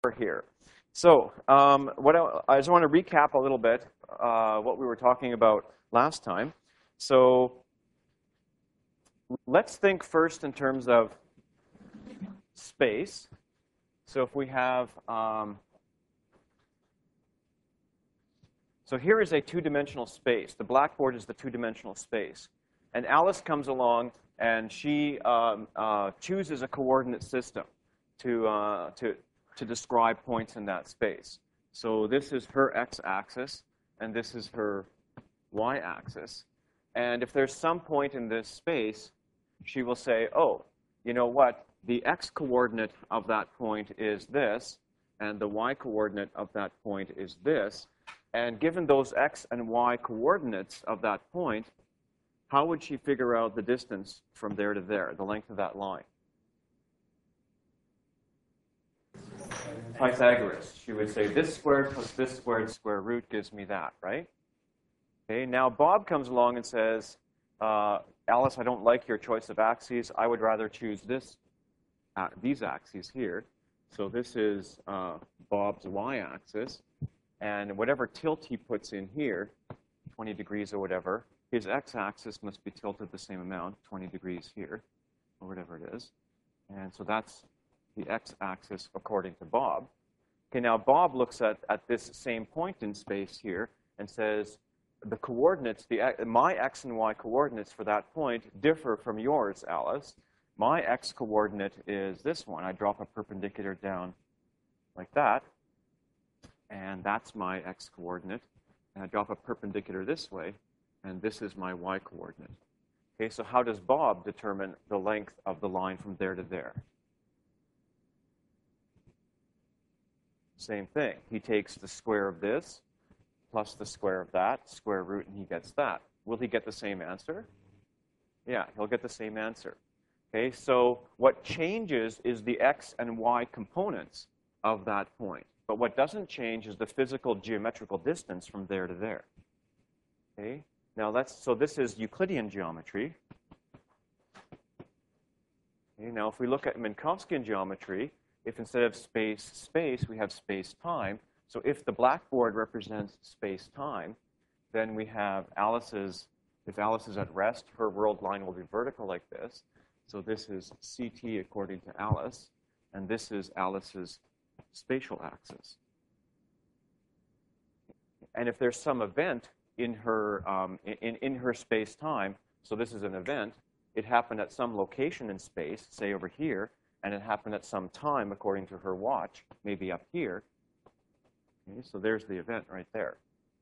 here. So I just want to recap a little bit what we were talking about last time. So let's think first in terms of space. So if we have, so here is a two-dimensional space. The blackboard is the two-dimensional space. And Alice comes along and she chooses a coordinate system to describe points in that space. So this is her x-axis, and this is her y-axis. And if there's some point in this space, she will say, oh, you know what? The x-coordinate of that point is this, and the y-coordinate of that point is this. And given those x and y coordinates of that point, how would she figure out the distance from there to there, the length of that line? Pythagoras. She would say this squared plus this squared square root gives me that, right? Okay, now Bob comes along and says, Alice, I don't like your choice of axes. I would rather choose these axes here. So this is Bob's y-axis. And whatever tilt he puts in here, 20 degrees or whatever, his x-axis must be tilted the same amount, 20 degrees here, or whatever it is. And so that's the x-axis according to Bob. Okay, now Bob looks at this same point in space here and says, the coordinates, my x and y coordinates for that point differ from yours, Alice. My x coordinate is this one. I drop a perpendicular down like that, and that's my x coordinate. And I drop a perpendicular this way, and this is my y coordinate. Okay, so how does Bob determine the length of the line from there to there? Same thing. He takes the square of this plus the square of that, square root, and he gets that. Will he get the same answer? Yeah, he'll get the same answer. Okay, so what changes is the x and y components of that point. But what doesn't change is the physical geometrical distance from there to there. Okay, now so this is Euclidean geometry. Okay, now if we look at Minkowskian geometry, if instead of space, we have space-time. So if the blackboard represents space-time, then we have if Alice is at rest, her world line will be vertical like this. So this is CT according to Alice, and this is Alice's spatial axis. And if there's some event in her, in her space-time, so this is an event, it happened at some location in space, say over here, and it happened at some time according to her watch, maybe up here. Okay, so there's the event right there.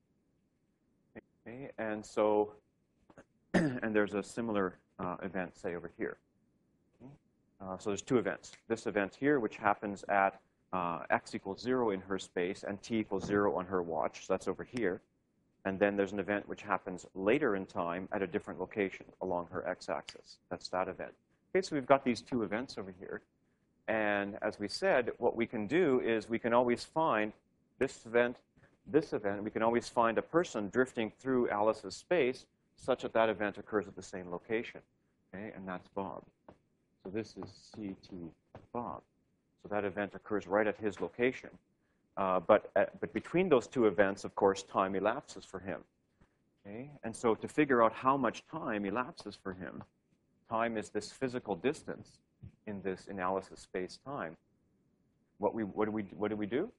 Okay, and so, and there's a similar event, say, over here. Okay. So there's two events. This event here, which happens at x equals 0 in her space and t equals 0 on her watch. So that's over here. And then there's an event which happens later in time at a different location along her x-axis. That's that event. Okay, so we've got these two events over here. And as we said, what we can do is we can always find this event, we can always find a person drifting through Alice's space such that that event occurs at the same location. Okay, and that's Bob. So this is CT Bob. So that event occurs right at his location. But between those two events, of course, time elapses for him. Okay? And so to figure out how much time elapses for him, time is this physical distance in this analysis space-time. What do we do?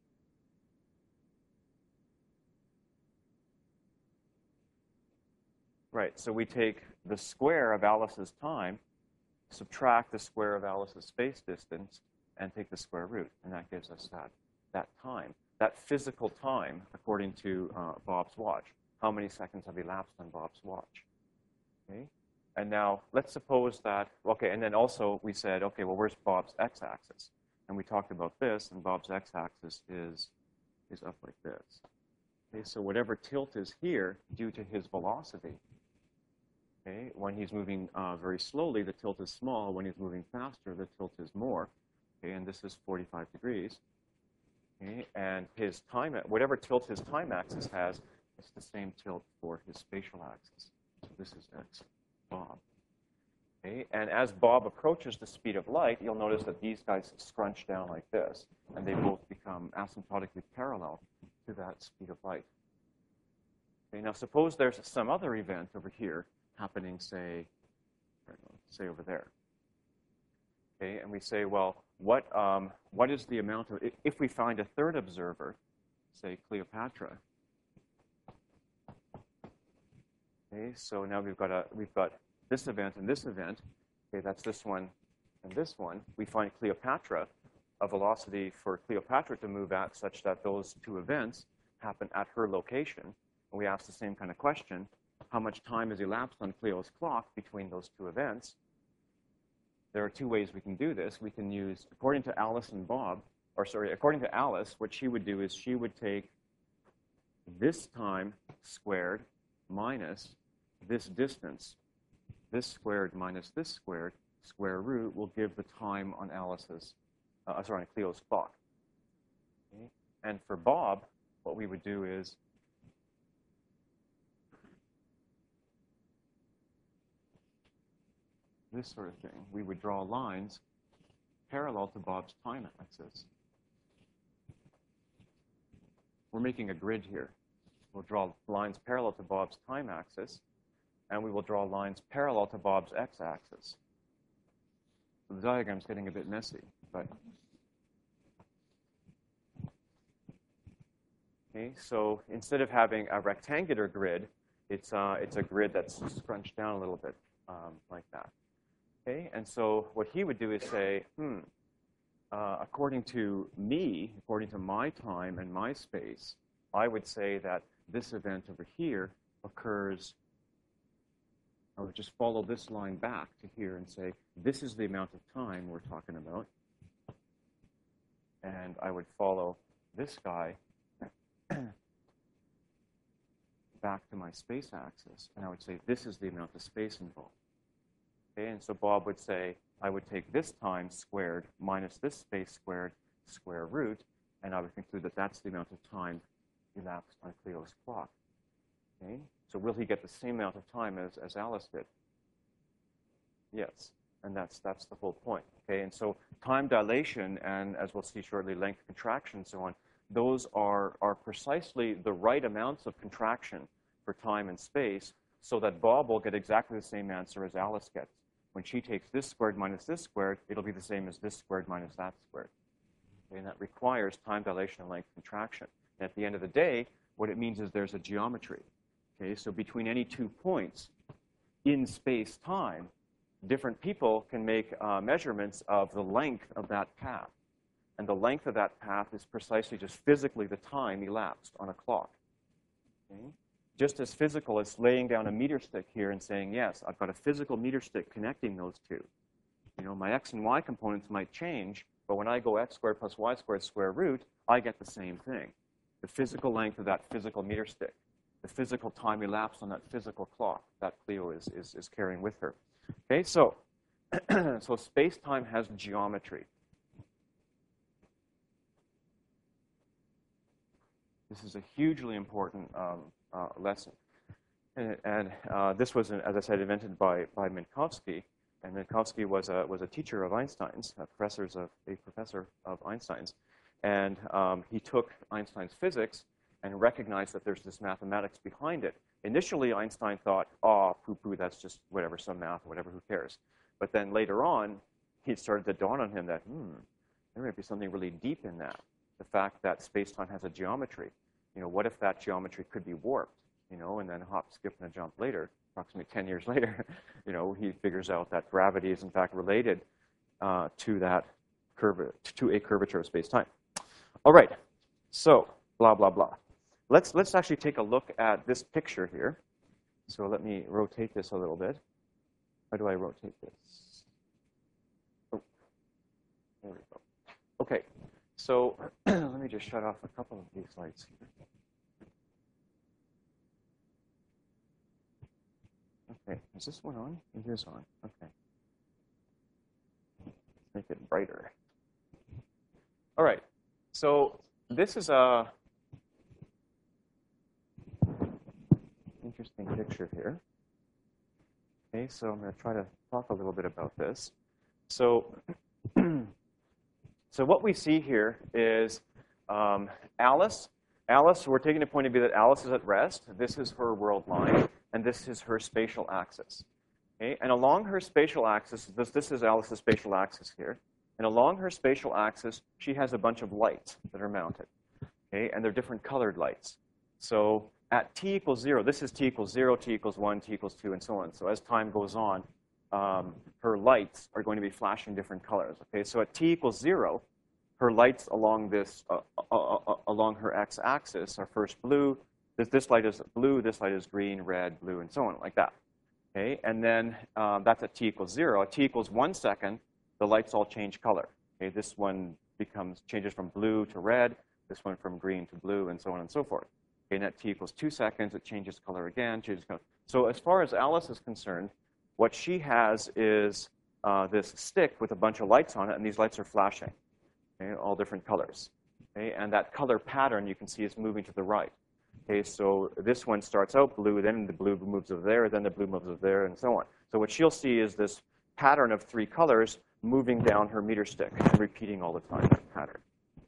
Right, so we take the square of Alice's time, subtract the square of Alice's space distance, and take the square root, and that gives us that time, that physical time according to Bob's watch. How many seconds have elapsed on Bob's watch? Okay. And now, let's suppose that, okay, and then also we said, okay, well, where's Bob's x-axis? And we talked about this, and Bob's x-axis is up like this. Okay, so whatever tilt is here due to his velocity, okay, when he's moving very slowly, the tilt is small. When he's moving faster, the tilt is more. Okay, and this is 45 degrees. Okay, and his time, whatever tilt his time axis has, it's the same tilt for his spatial axis. So this is x Bob. Okay? And as Bob approaches the speed of light, you'll notice that these guys scrunch down like this, and they both become asymptotically parallel to that speed of light. Okay, now suppose there's some other event over here happening, say over there. Okay, and we say, well, what is the amount of, if we find a third observer, say Cleopatra. Okay, so now we've got this event and this event. Okay, that's this one and this one. We find Cleopatra, a velocity for Cleopatra to move at such that those two events happen at her location. And we ask the same kind of question: how much time has elapsed on Cleo's clock between those two events? There are two ways we can do this. We can use, according to Alice and Bob, according to Alice, what she would do is she would take this time squared minus this distance. This squared minus this squared, square root, will give the time on on Cleo's clock. Okay. And for Bob, what we would do is this sort of thing. We would draw lines parallel to Bob's time axis. We're making a grid here. We'll draw lines parallel to Bob's time axis, and we will draw lines parallel to Bob's x-axis. So the diagram's getting a bit messy, but okay. So instead of having a rectangular grid, it's a grid that's scrunched down a little bit like that. Okay, and so what he would do is say, according to me, according to my time and my space, I would say that this event over here occurs. I would just follow this line back to here and say, this is the amount of time we're talking about. And I would follow this guy back to my space axis, and I would say, this is the amount of space involved. Okay, and so Bob would say, I would take this time squared minus this space squared, square root, and I would conclude that that's the amount of time elapsed on Cleo's clock. Okay, so will he get the same amount of time as Alice did? Yes, and that's the whole point. Okay, and so time dilation and, as we'll see shortly, length contraction and so on, those are precisely the right amounts of contraction for time and space so that Bob will get exactly the same answer as Alice gets. When she takes this squared minus this squared, it'll be the same as this squared minus that squared. Okay, and that requires time dilation and length contraction. And at the end of the day, what it means is there's a geometry. Okay, so between any 2 points in space-time, different people can make measurements of the length of that path. And the length of that path is precisely just physically the time elapsed on a clock. Okay? Just as physical as laying down a meter stick here and saying, yes, I've got a physical meter stick connecting those two. You know, my x and y components might change, but when I go x squared plus y squared square root, I get the same thing. The physical length of that physical meter stick, the physical time elapsed on that physical clock that Cleo is carrying with her. Okay, so, so space-time has geometry. This is a hugely important lesson. And this was, as I said, invented by Minkowski. And Minkowski was a teacher of Einstein's, a professor of Einstein's. And he took Einstein's physics and recognized that there's this mathematics behind it. Initially, Einstein thought, oh, poo-poo, that's just whatever, some math, whatever, who cares? But then later on, it started to dawn on him that, there might be something really deep in that. The fact that space-time has a geometry. You know, what if that geometry could be warped? You know, and then hop, skip, and a jump later, approximately 10 years later, you know, he figures out that gravity is in fact related to a curvature of space-time. All right, so blah blah blah. Let's actually take a look at this picture here. So let me rotate this a little bit. How do I rotate this? Oh, there we go. Okay, so let me just shut off a couple of these lights here. Okay, is this one on? It is on. Okay. Let's make it brighter. All right, so this is a interesting picture here. Okay, so I'm going to try to talk a little bit about this. So, so what we see here is Alice. Alice, we're taking the point of view that Alice is at rest. This is her world line, and this is her spatial axis. Okay, and along her spatial axis, this is Alice's spatial axis here. And along her spatial axis, she has a bunch of lights that are mounted. Okay, and they're different colored lights. So at t equals 0, this is t equals 0, t equals 1, t equals 2, and so on. So as time goes on, her lights are going to be flashing different colors. Okay, so at t equals 0, her lights along this along her x-axis are first blue. This light is blue. This light is green, red, blue, and so on, like that. Okay, and then that's at t equals 0. At t equals 1 second, the lights all change color. Okay, this one changes from blue to red. This one from green to blue, and so on and so forth. Okay, and at t equals 2 seconds, it changes color again, changes color. So as far as Alice is concerned, what she has is this stick with a bunch of lights on it, and these lights are flashing, okay, all different colors. Okay, and that color pattern you can see is moving to the right. Okay, so this one starts out blue, then the blue moves over there, then the blue moves over there, and so on. So what she'll see is this pattern of 3 colors moving down her meter stick and repeating all the time, that pattern.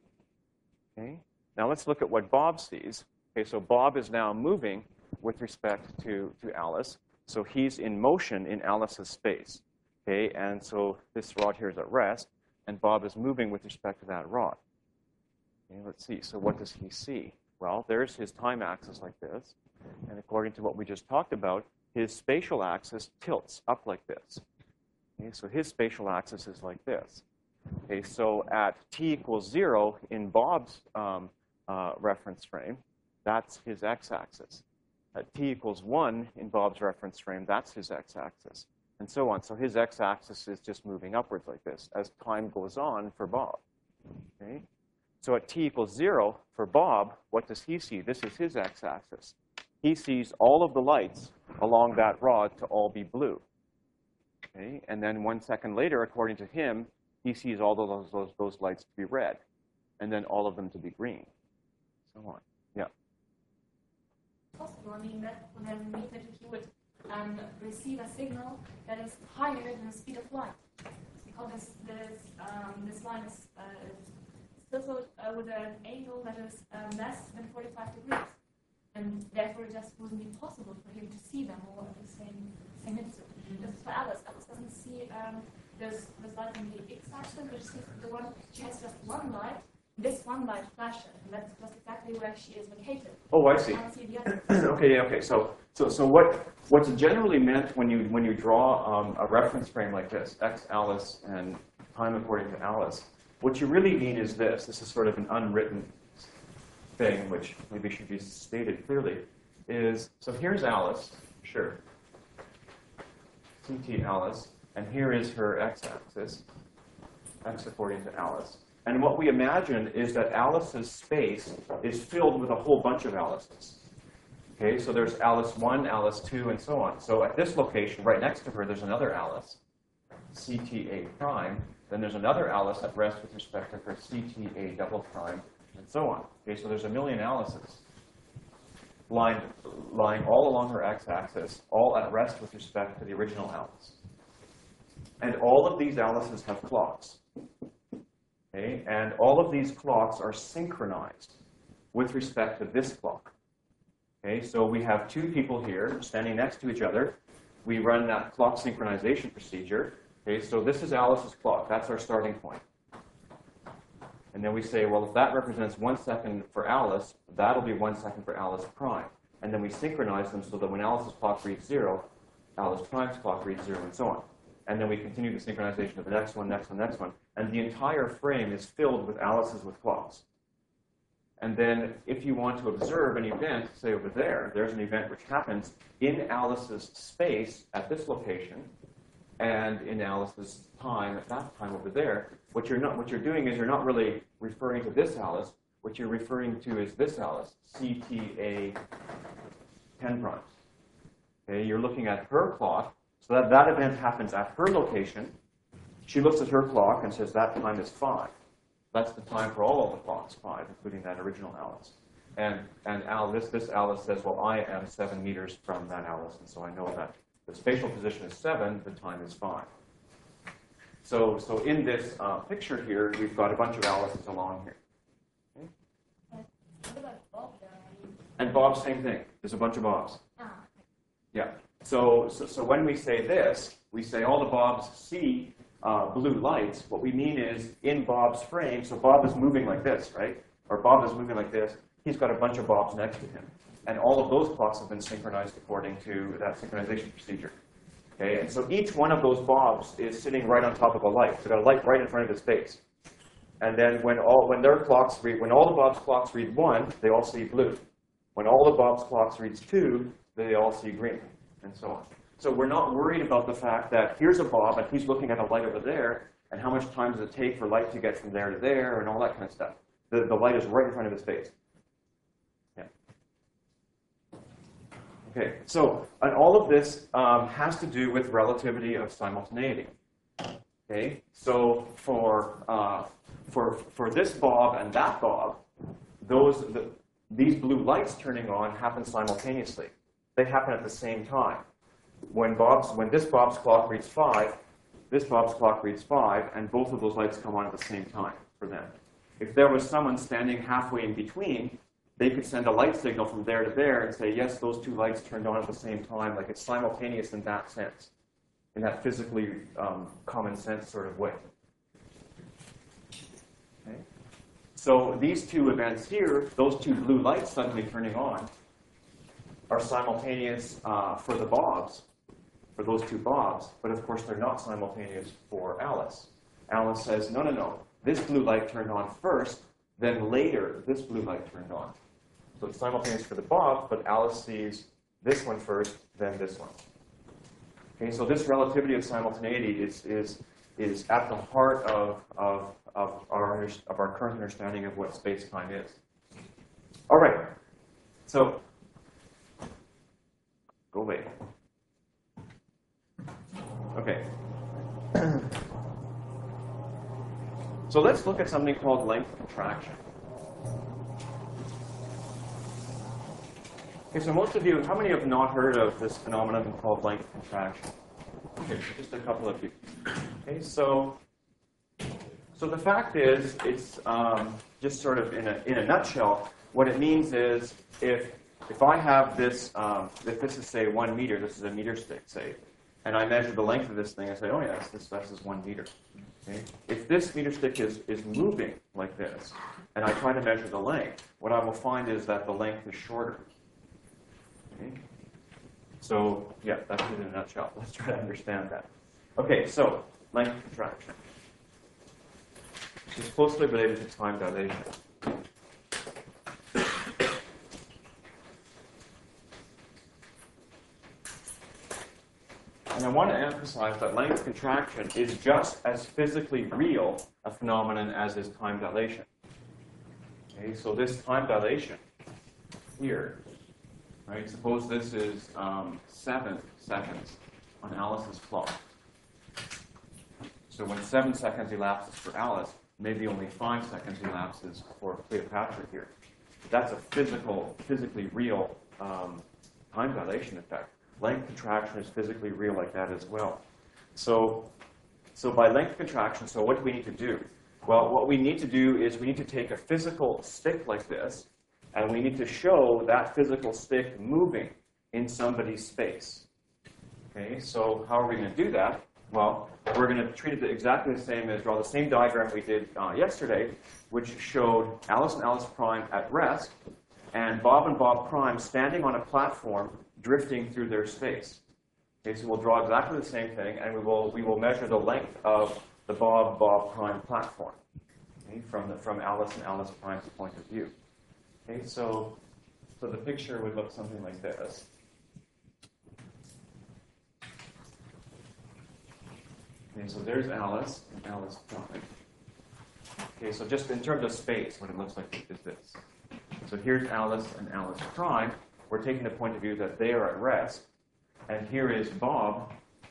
Okay, now let's look at what Bob sees. Okay, so Bob is now moving with respect to Alice. So he's in motion in Alice's space. Okay, and so this rod here is at rest, and Bob is moving with respect to that rod. Okay, let's see. So what does he see? Well, there's his time axis like this. And according to what we just talked about, his spatial axis tilts up like this. Okay, so his spatial axis is like this. Okay, so at t equals 0 in Bob's reference frame, that's his x-axis. At t equals 1 in Bob's reference frame, that's his x-axis, and so on. So his x-axis is just moving upwards like this as time goes on for Bob. Okay? So at t equals 0 for Bob, what does he see? This is his x-axis. He sees all of the lights along that rod to all be blue. Okay? And then 1 second later, according to him, he sees all those lights to be red, and then all of them to be green, so on. Yeah. Possible. I mean, that would then mean that he would receive a signal that is higher than the speed of light, because this line is tilted with an angle that is less than 45 degrees, and therefore it just wouldn't be possible for him to see them all at the same instant. This is for Alice. Alice doesn't see there's light on the x-axis, but she has just one light. This one light flashes, and that's just exactly where she is located. Oh, I see. I don't see the other. Okay, okay. So what's generally meant when you draw a reference frame like this, x Alice and time according to Alice, what you really mean is this. This is sort of an unwritten thing, which maybe should be stated clearly. So here's Alice, sure, CT Alice, and here is her x-axis, x according to Alice. And what we imagine is that Alice's space is filled with a whole bunch of Alices. Okay, so there's Alice 1, Alice 2, and so on. So at this location, right next to her, there's another Alice, CTA prime. Then there's another Alice at rest with respect to her CTA double prime, and so on. Okay, so there's a million Alices lying all along her x-axis, all at rest with respect to the original Alice. And all of these Alices have clocks. Okay, and all of these clocks are synchronized with respect to this clock. Okay, so we have 2 people here standing next to each other. We run that clock synchronization procedure. Okay, so this is Alice's clock. That's our starting point. And then we say, well, if that represents 1 second for Alice, that'll be 1 second for Alice prime. And then we synchronize them so that when Alice's clock reads 0, Alice prime's clock reads 0, and so on. And then we continue the synchronization of the next one, next one, next one. And the entire frame is filled with Alices with clocks. And then if you want to observe an event, say over there, there's an event which happens in Alice's space at this location, and in Alice's time at that time over there. What you're doing is you're not really referring to this Alice. What you're referring to is this Alice, CTA 10 primes. Okay, you're looking at her clock. So that event happens at her location. She looks at her clock and says that time is 5. That's the time for all of the clocks, 5, including that original Alice. And this Alice says, well, I am 7 meters from that Alice, and so I know that the spatial position is 7, the time is 5. So in this picture here, we've got a bunch of Alice's along here. Okay? What about Bob there? And Bob, same thing. There's a bunch of Bobs. Ah, Yeah. So when we say this, we say all the Bobs see blue lights. What we mean is in Bob's frame, so Bob is moving like this, right? Or Bob is moving like this. He's got a bunch of Bobs next to him. And all of those clocks have been synchronized according to that synchronization procedure. Okay, and so each one of those Bobs is sitting right on top of a light. So they've got a light right in front of his face. And then when all the Bob's clocks read 1, they all see blue. When all the Bob's clocks reads 2, they all see green, and so on. So we're not worried about the fact that here's a Bob and he's looking at a light over there, and how much time does it take for light to get from there to there, and all that kind of stuff. The light is right in front of his face. Yeah. Okay, so and all of this has to do with relativity of simultaneity. Okay, so for this Bob and that Bob, these blue lights turning on happen simultaneously. They happen at the same time. When this Bob's clock reads 5, this Bob's clock reads 5, and both of those lights come on at the same time for them. If there was someone standing halfway in between, they could send a light signal from there to there and say, yes, those two lights turned on at the same time. Like it's simultaneous in that sense, in that physically common sense sort of way. Okay. So these two events here, those two blue lights suddenly turning on, are simultaneous for the Bobs, for those two Bobs, but of course they're not simultaneous for Alice. Alice says, no, no, no, this blue light turned on first, then later this blue light turned on. So it's simultaneous for the Bob, but Alice sees this one first, then this one. Okay, so this relativity of simultaneity is at the heart of our current understanding of what space-time is. All right, so go away. Okay. So let's look at something called length contraction. Okay, so most of you, how many have not heard of this phenomenon called length contraction? Okay, just a couple of you. Okay, so the fact is, it's just sort of in a nutshell, what it means is if I have this, if this is say 1 meter, this is a meter stick, say, and I measure the length of this thing, I say, oh yes, this is 1 meter. Okay? If this meter stick is moving like this, and I try to measure the length, what I will find is that the length is shorter. Okay? So yeah, that's it in a nutshell. Let's try to understand that. Okay, so length contraction. It's closely related to time dilation. And I want to emphasize that length contraction is just as physically real a phenomenon as is time dilation. Okay, so this time dilation here, right? Suppose this is 7 seconds on Alice's clock. So when 7 seconds elapses for Alice, maybe only 5 seconds elapses for Cleopatra here. That's a physically real time dilation effect. Length contraction is physically real like that as well. So by length contraction, so what do we need to do? Well, what we need to do is we need to take a physical stick like this, and we need to show that physical stick moving in somebody's space. Okay, so how are we going to do that? Well, we're going to treat it exactly the same as, draw the same diagram we did yesterday, which showed Alice and Alice prime at rest, and Bob prime standing on a platform drifting through their space. Okay, so we'll draw exactly the same thing, and we will measure the length of the Bob prime platform, okay, from Alice and Alice prime's point of view. Okay, so the picture would look something like this. Okay, so there's Alice and Alice prime. Okay, so just in terms of space, what it looks like is this. So here's Alice and Alice prime. We're taking the point of view that they are at rest. And here is Bob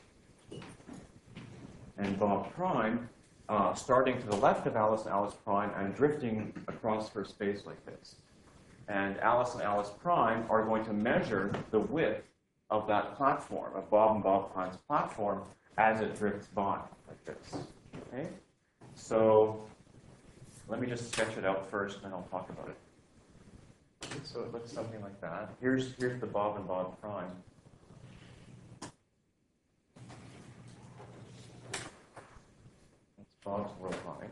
and Bob prime starting to the left of Alice and Alice prime and drifting across her space like this. And Alice prime are going to measure the width of that platform, of Bob and Bob Prime's platform, as it drifts by, like this. Okay? So let me just sketch it out first, and then I'll talk about it. Okay, so it looks something like that. Here's the Bob and Bob Prime. That's Bob's world line.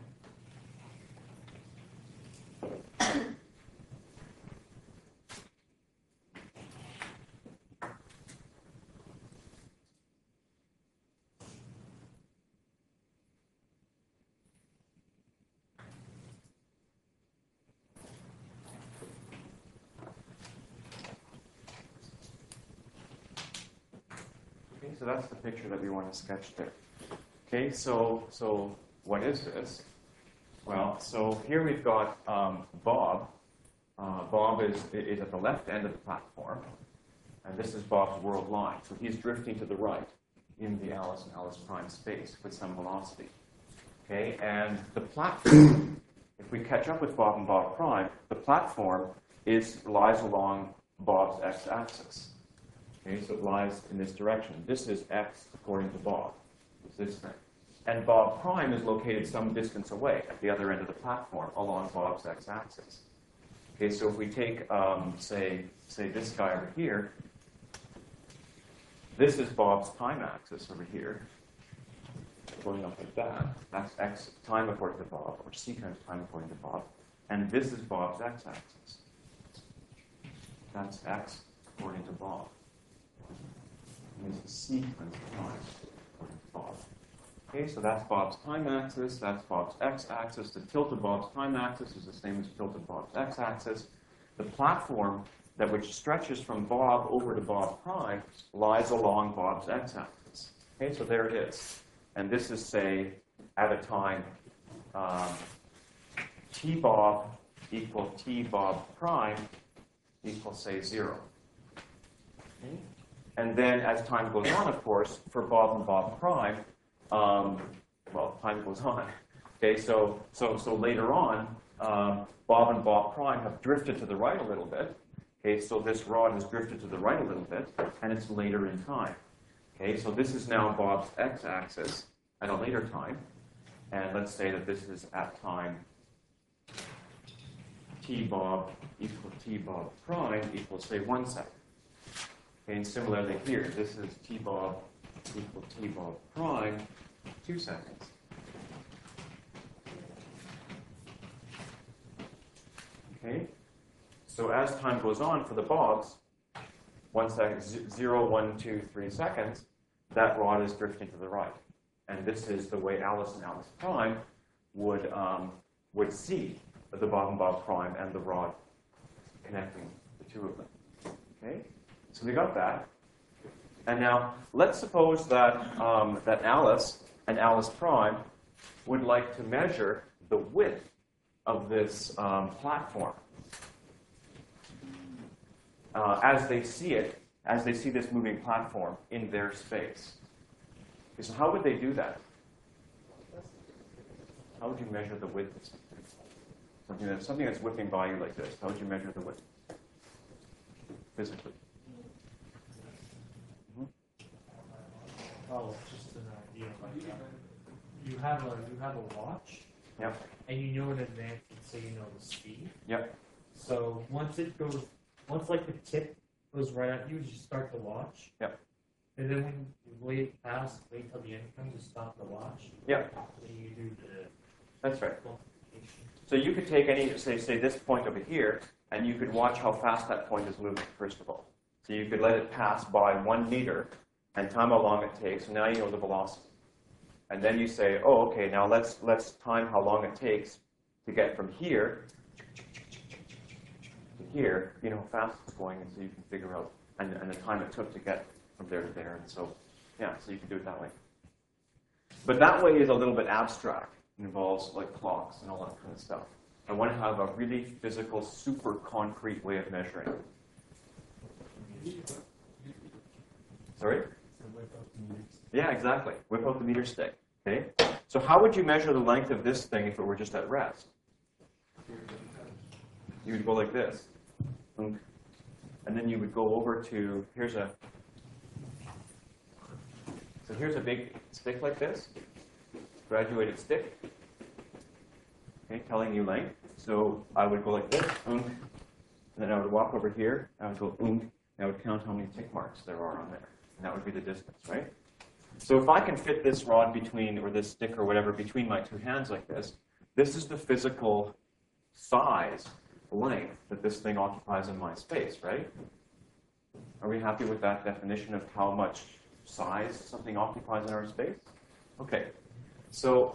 So that's the picture that we want to sketch there. Okay, so what is this? Well, so here we've got Bob. Bob is at the left end of the platform, and this is Bob's world line. So he's drifting to the right in the Alice and Alice Prime space with some velocity. Okay, and the platform, if we catch up with Bob and Bob Prime, the platform lies along Bob's x-axis. Okay, so it lies in this direction. This is x according to Bob. It's this thing. And Bob Prime is located some distance away at the other end of the platform along Bob's x-axis. Okay, so if we take, say this guy over here, this is Bob's time axis over here, going up like that. That's x time according to Bob, or c times time according to Bob. And this is Bob's x-axis. That's x according to Bob. And this is c times time according to Bob. Okay, so that's Bob's time axis, that's Bob's x-axis. The tilt of Bob's time axis is the same as tilt of Bob's x-axis. The platform which stretches from Bob over to Bob Prime lies along Bob's x-axis. Okay, so there it is. And this is, say, at a time t Bob equal t Bob Prime equals, say, 0. Okay? And then as time goes on, of course, for Bob and Bob Prime, well, time goes on. Okay, so later on, Bob and Bob Prime have drifted to the right a little bit. Okay, so this rod has drifted to the right a little bit, and it's later in time. Okay, so this is now Bob's x-axis at a later time, and let's say that this is at time t Bob equal t Bob Prime equals, say, 1 second. Okay, and similarly here, this is t Bob equal t Bob Prime 2 seconds. Okay, so as time goes on for the Bobs, 1 second, 0, 1, 2, 3 seconds, that rod is drifting to the right. And this is the way Alice and Alice Prime would see the Bob and Bob Prime and the rod connecting the two of them. Okay, so we got that. And now let's suppose that that Alice and Alice Prime would like to measure the width of this platform as they see it, as they see this moving platform in their space. Okay, so how would they do that? How would you measure the width of something? Something that's whipping by you like this. How would you measure the width physically? Oh, just an idea. You have a watch. Yep. And you know in advance, so you know the speed. Yep. So once like the tip goes right at you, you start the watch. Yep. And then when you wait till the end comes, you stop the watch. Yep. And you do the. That's right. Multiplication. So you could take any, say this point over here, and you could watch how fast that point is moving, first of all. So you could let it pass by 1 meter and time how long it takes. So now you know the velocity. And then you say, oh, okay, now let's time how long it takes to get from here to here. You know how fast it's going, and so you can figure out, and the time it took to get from there to there. And so, yeah, so you can do it that way. But that way is a little bit abstract. It involves like clocks and all that kind of stuff. I want to have a really physical, super concrete way of measuring. Sorry? Yeah, exactly. Whip out the meter stick. Okay. So how would you measure the length of this thing if it were just at rest? You would go like this, and then you would go over to here's a So here's a big stick like this, graduated stick, okay, telling you length. So I would go like this, and then I would walk over here, I would go and I would count how many tick marks there are on there. And that would be the distance, right? So if I can fit this rod between, or this stick or whatever, between my two hands like this is the physical size, length, that this thing occupies in my space, right? Are we happy with that definition of how much size something occupies in our space? Okay. So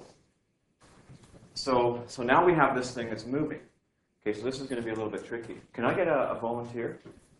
now we have this thing that's moving. Okay, so this is going to be a little bit tricky. Can I get a volunteer?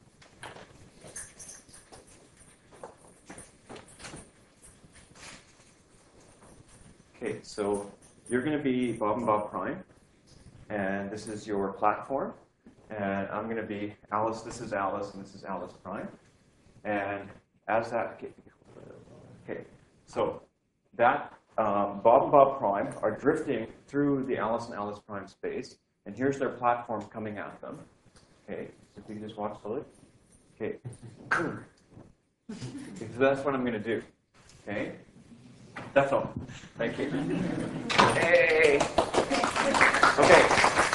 Okay, so you're going to be Bob and Bob Prime, and this is your platform, and I'm going to be Alice. This is Alice, and this is Alice Prime, and as that. Okay, so that Bob and Bob Prime are drifting through the Alice and Alice Prime space, and here's their platform coming at them. Okay, so if you can just watch slowly. Okay. Okay, so that's what I'm going to do. Okay. That's all. Thank you. Hey. Okay.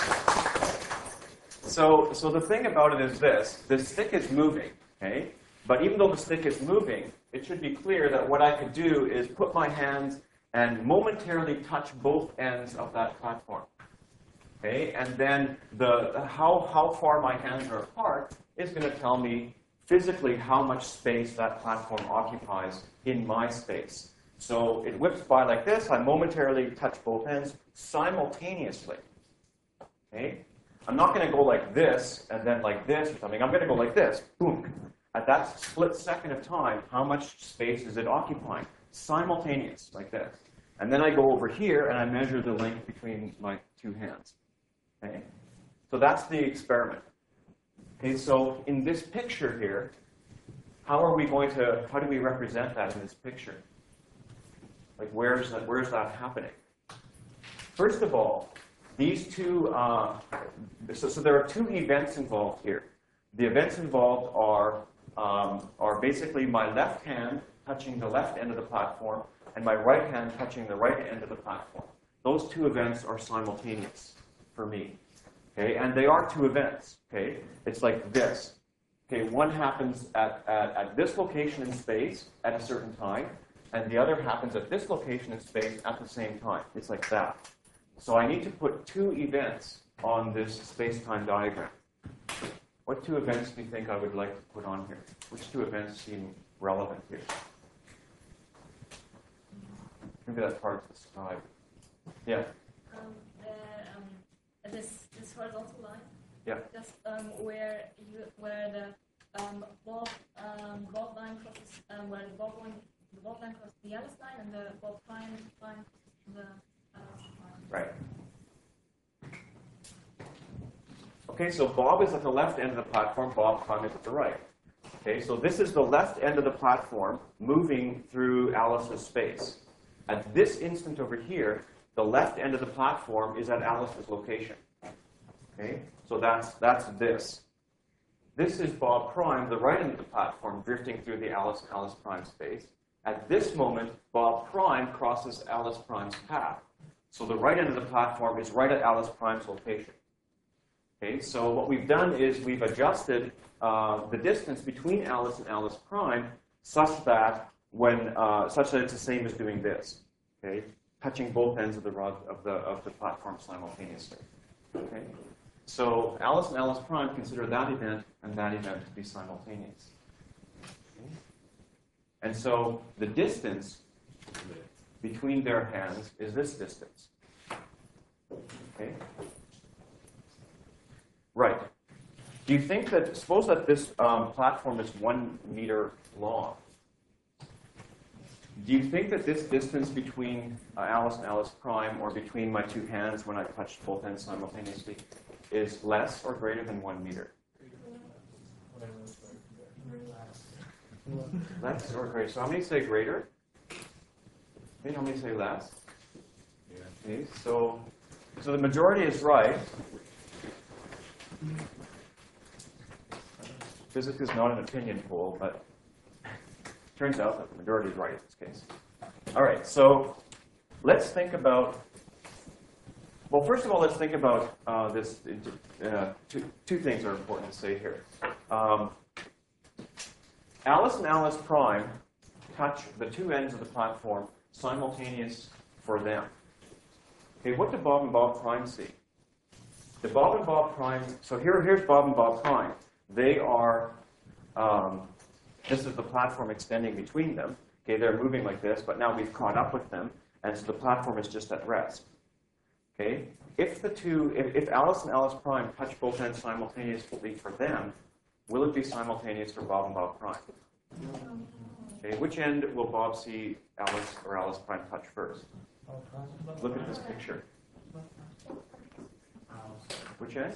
So the thing about it is this: the stick is moving. Okay. But even though the stick is moving, it should be clear that what I could do is put my hands and momentarily touch both ends of that platform. Okay. And then how far my hands are apart is going to tell me physically how much space that platform occupies in my space. So it whips by like this. I momentarily touch both ends simultaneously. Okay? I'm not going to go like this and then like this or something. I'm going to go like this. Boom. At that split second of time, how much space is it occupying? Simultaneous, like this. And then I go over here and I measure the length between my two hands. Okay? So that's the experiment. Okay, so in this picture here, how do we represent that in this picture? Like, where's that happening? First of all, these two, so there are two events involved here. The events involved are basically my left hand touching the left end of the platform and my right hand touching the right end of the platform. Those two events are simultaneous for me. Okay, and they are two events. Okay, it's like this. Okay, one happens at this location in space at a certain time, and the other happens at this location in space at the same time. It's like that. So I need to put two events on this space-time diagram. What two events do you think I would like to put on here? Which two events seem relevant here? Maybe that's hard to describe. Yeah? This horizontal line. Yeah. Just where the bob line crosses, where the bob line crosses the Alice line, and the bob prime line the Alice line. Right. Okay, so Bob is at the left end of the platform, Bob Prime is at the right. Okay, so this is the left end of the platform moving through Alice's space. At this instant over here, the left end of the platform is at Alice's location. Okay, so that's this. This is Bob Prime, the right end of the platform, drifting through the Alice Prime space. At this moment, Bob Prime crosses Alice Prime's path. So the right end of the platform is right at Alice Prime's location. Okay, so what we've done is we've adjusted the distance between Alice and Alice Prime such that it's the same as doing this. Okay, touching both ends of the rod of the platform simultaneously. Okay, so Alice and Alice Prime consider that event and that event to be simultaneous. Okay? And so the distance between their hands is this distance. Okay. Right. Do you think that, suppose that this platform is 1 meter long. Do you think that this distance between Alice and Alice Prime, or between my two hands when I touch both ends simultaneously, is less or greater than 1 meter? Less or greater. So how many say greater? Okay, how many say less? Okay, so the majority is right. Physics is not an opinion poll, but Turns out that the majority is right in this case. All right, so let's think about, well, first of all, let's think about this. Two things are important to say here. Alice and Alice prime touch the two ends of the platform simultaneous for them. Okay, what do Bob and Bob prime see? The Bob and Bob prime, so here's Bob and Bob prime. They are, this is the platform extending between them. Okay, they're moving like this, but now we've caught up with them, and so the platform is just at rest. Okay, if Alice and Alice prime touch both ends simultaneously for them, will it be simultaneous for Bob and Bob prime? Okay, which end will Bob see Alice or Alice prime touch first? Look at this picture. Which end?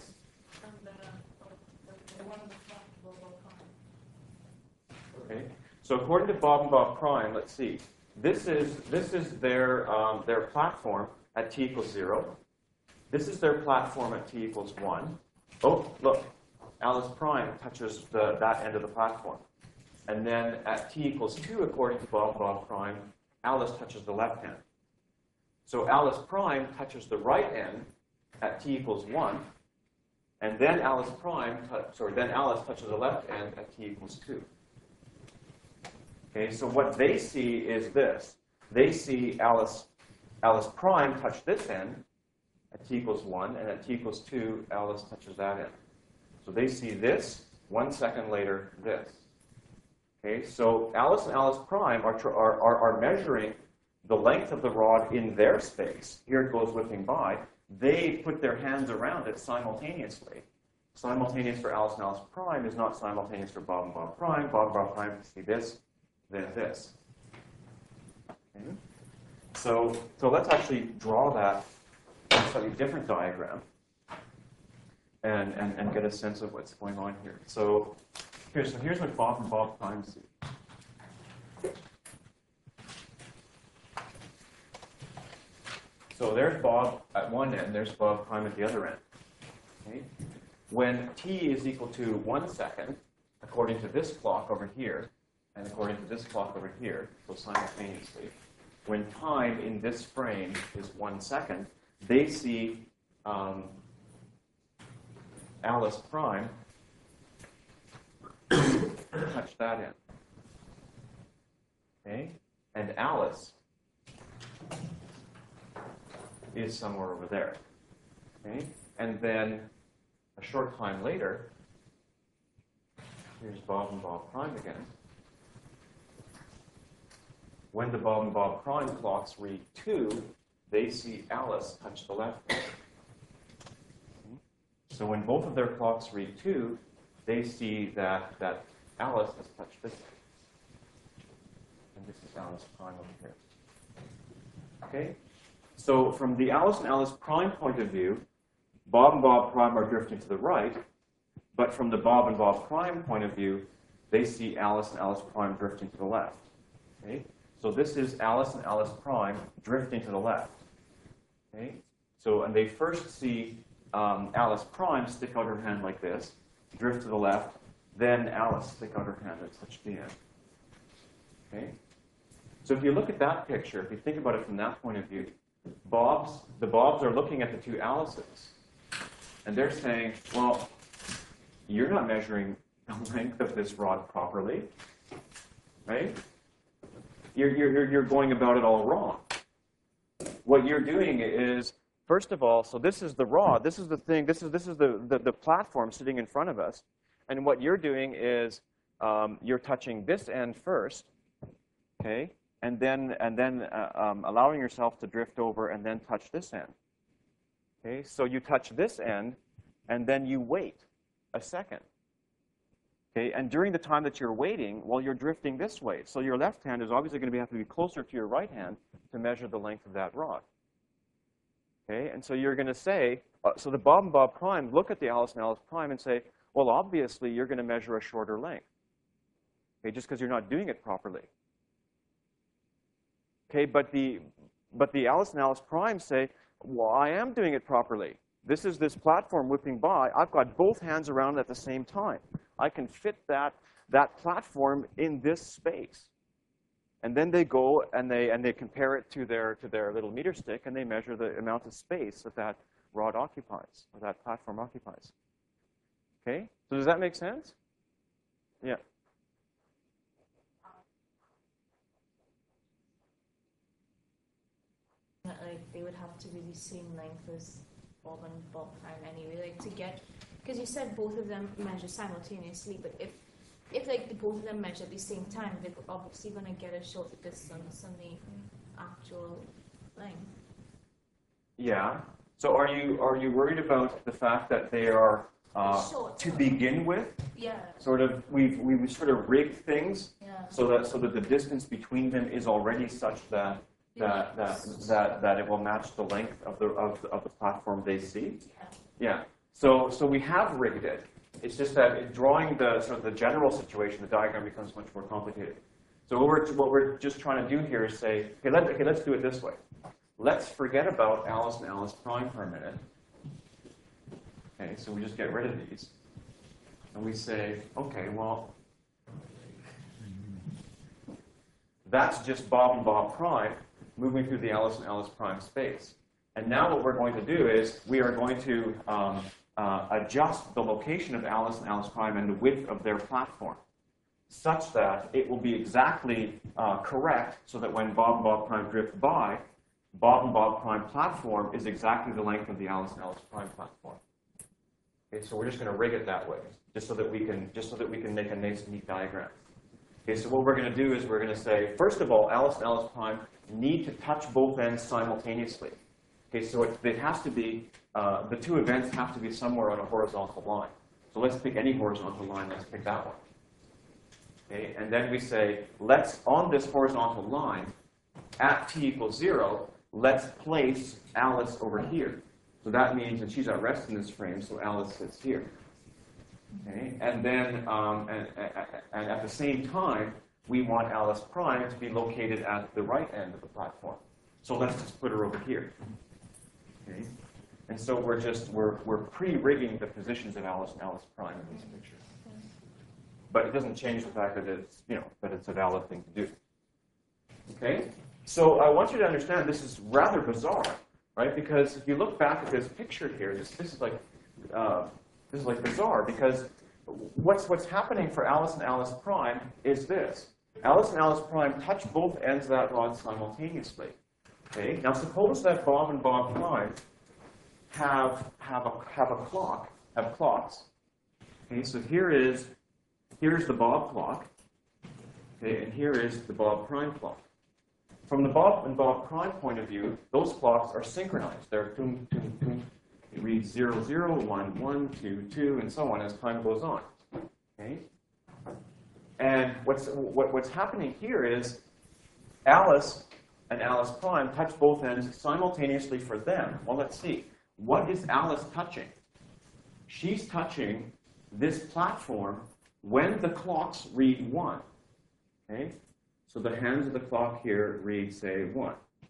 Okay. So according to Bob and Bob prime, let's see. This is their platform at t equals 0. This is their platform at t equals 1. Oh, look. Alice prime touches that end of the platform. And then at t equals 2, according to Bob and Bob prime, Alice touches the left end. So Alice prime touches the right end at t equals 1. And then Alice touches the left end at t equals 2. Okay, so what they see is this. They see Alice prime touch this end at t equals 1, and at t equals 2, Alice touches that end. So they see this, 1 second later, this. Okay, so Alice and Alice prime are measuring the length of the rod in their space. Here it goes whipping by. They put their hands around it simultaneously. Simultaneous for Alice and Alice prime is not simultaneous for Bob and Bob prime. Bob and Bob prime see this, then this. Okay. So let's actually draw that in a slightly different diagram and get a sense of what's going on here. So here's what Bob and Bob prime see. So there's Bob at one end, there's Bob prime at the other end. Okay? When t is equal to 1 second, according to this clock over here, and according to this clock over here, so simultaneously, when time in this frame is 1 second, they see Alice prime touch that end. Okay? And Alice is somewhere over there. Okay? And then a short time later, here's Bob and Bob prime again. When the Bob and Bob prime clocks read 2, they see Alice touch the left end. Okay? So when both of their clocks read 2, they see that Alice has touched this end. And this is Alice prime over here. Okay? So from the Alice and Alice prime point of view, Bob and Bob prime are drifting to the right, but from the Bob and Bob prime point of view, they see Alice and Alice prime drifting to the left. Okay? So this is Alice and Alice prime drifting to the left. Okay? So, and they first see Alice prime stick out her hand like this, drift to the left, then Alice stick out her hand and touch the end. Okay? So if you look at that picture, if you think about it from that point of view, the Bobs are looking at the two Alices, and they're saying, well, you're not measuring the length of this rod properly, right? You're going about it all wrong. What you're doing is, first of all, so this is the rod, this is the thing, this is the platform sitting in front of us, and what you're doing is you're touching this end first, okay? And then allowing yourself to drift over and then touch this end. Okay, so you touch this end, and then you wait a second. Okay, and during the time that you're waiting, well, you're drifting this way. So your left hand is obviously going to have to be closer to your right hand to measure the length of that rod. Okay, and so you're going to say, so the Bob and Bob prime look at the Alice and Alice prime and say, well, obviously you're going to measure a shorter length. Okay, just because you're not doing it properly. Okay, but the Alice and Alice prime say, well, I am doing it properly. This is this platform whipping by. I've got both hands around it at the same time. I can fit that platform in this space. And then they go and they compare it to their little meter stick, and they measure the amount of space that that rod occupies, or that platform occupies. Okay? So does that make sense? Yeah. Like they would have to be the same length as Bob and Bob Prime anyway, like to get, because you said both of them measure simultaneously, but if like both of them measure at the same time, they're obviously going to get a shorter distance than the actual length. Yeah. So are you worried about the fact that they are Short. to begin with? Yeah. Sort of we've sort of rigged things Yeah. so that the distance between them is already such that it will match the length of the platform they see. Yeah. So we have rigged it. It's just that in drawing the sort of the general situation, the diagram becomes much more complicated. So what we're just trying to do here is say, okay, let's do it this way. Let's forget about Alice and Alice Prime for a minute. Okay, so we just get rid of these. And we say, okay, well, that's just Bob and Bob Prime moving through the Alice and Alice Prime space. And now what we're going to do is we are going to adjust the location of Alice and Alice Prime and the width of their platform such that it will be exactly correct so that when Bob and Bob Prime drift by, Bob and Bob Prime platform is exactly the length of the Alice and Alice Prime platform. Okay, so we're just going to rig it that way, just so that we can make a nice, neat diagram. Okay, so what we're going to do is we're going to say, first of all, Alice and Alice Prime need to touch both ends simultaneously. Okay, so it has to be, the two events have to be somewhere on a horizontal line. So let's pick any horizontal line, let's pick that one. Okay, and then we say, let's, on this horizontal line, at t equals 0, let's place Alice over here. So that means that she's at rest in this frame, so Alice sits here. Okay, and then, and at the same time, we want Alice Prime to be located at the right end of the platform. So let's just put her over here. Okay, and so we're pre-rigging the positions of Alice and Alice Prime in this picture. But it doesn't change the fact that it's that it's a valid thing to do. Okay, so I want you to understand this is rather bizarre, right? Because if you look back at this picture here, this is like bizarre because what's happening for Alice and Alice Prime is this: Alice and Alice Prime touch both ends of that rod simultaneously. Okay, now suppose that Bob and Bob Prime have clocks. Okay, so here's the Bob clock. Okay, and here is the Bob Prime clock. From the Bob and Bob Prime point of view, those clocks are synchronized. They're tum, tum, tum. It reads 0, 0, 1, 1, 2, 2, and so on as time goes on. Okay? And what's happening here is Alice and Alice Prime touch both ends simultaneously for them. Well, let's see. What is Alice touching? She's touching this platform when the clocks read 1. Okay? So the hands of the clock here read, say, 1.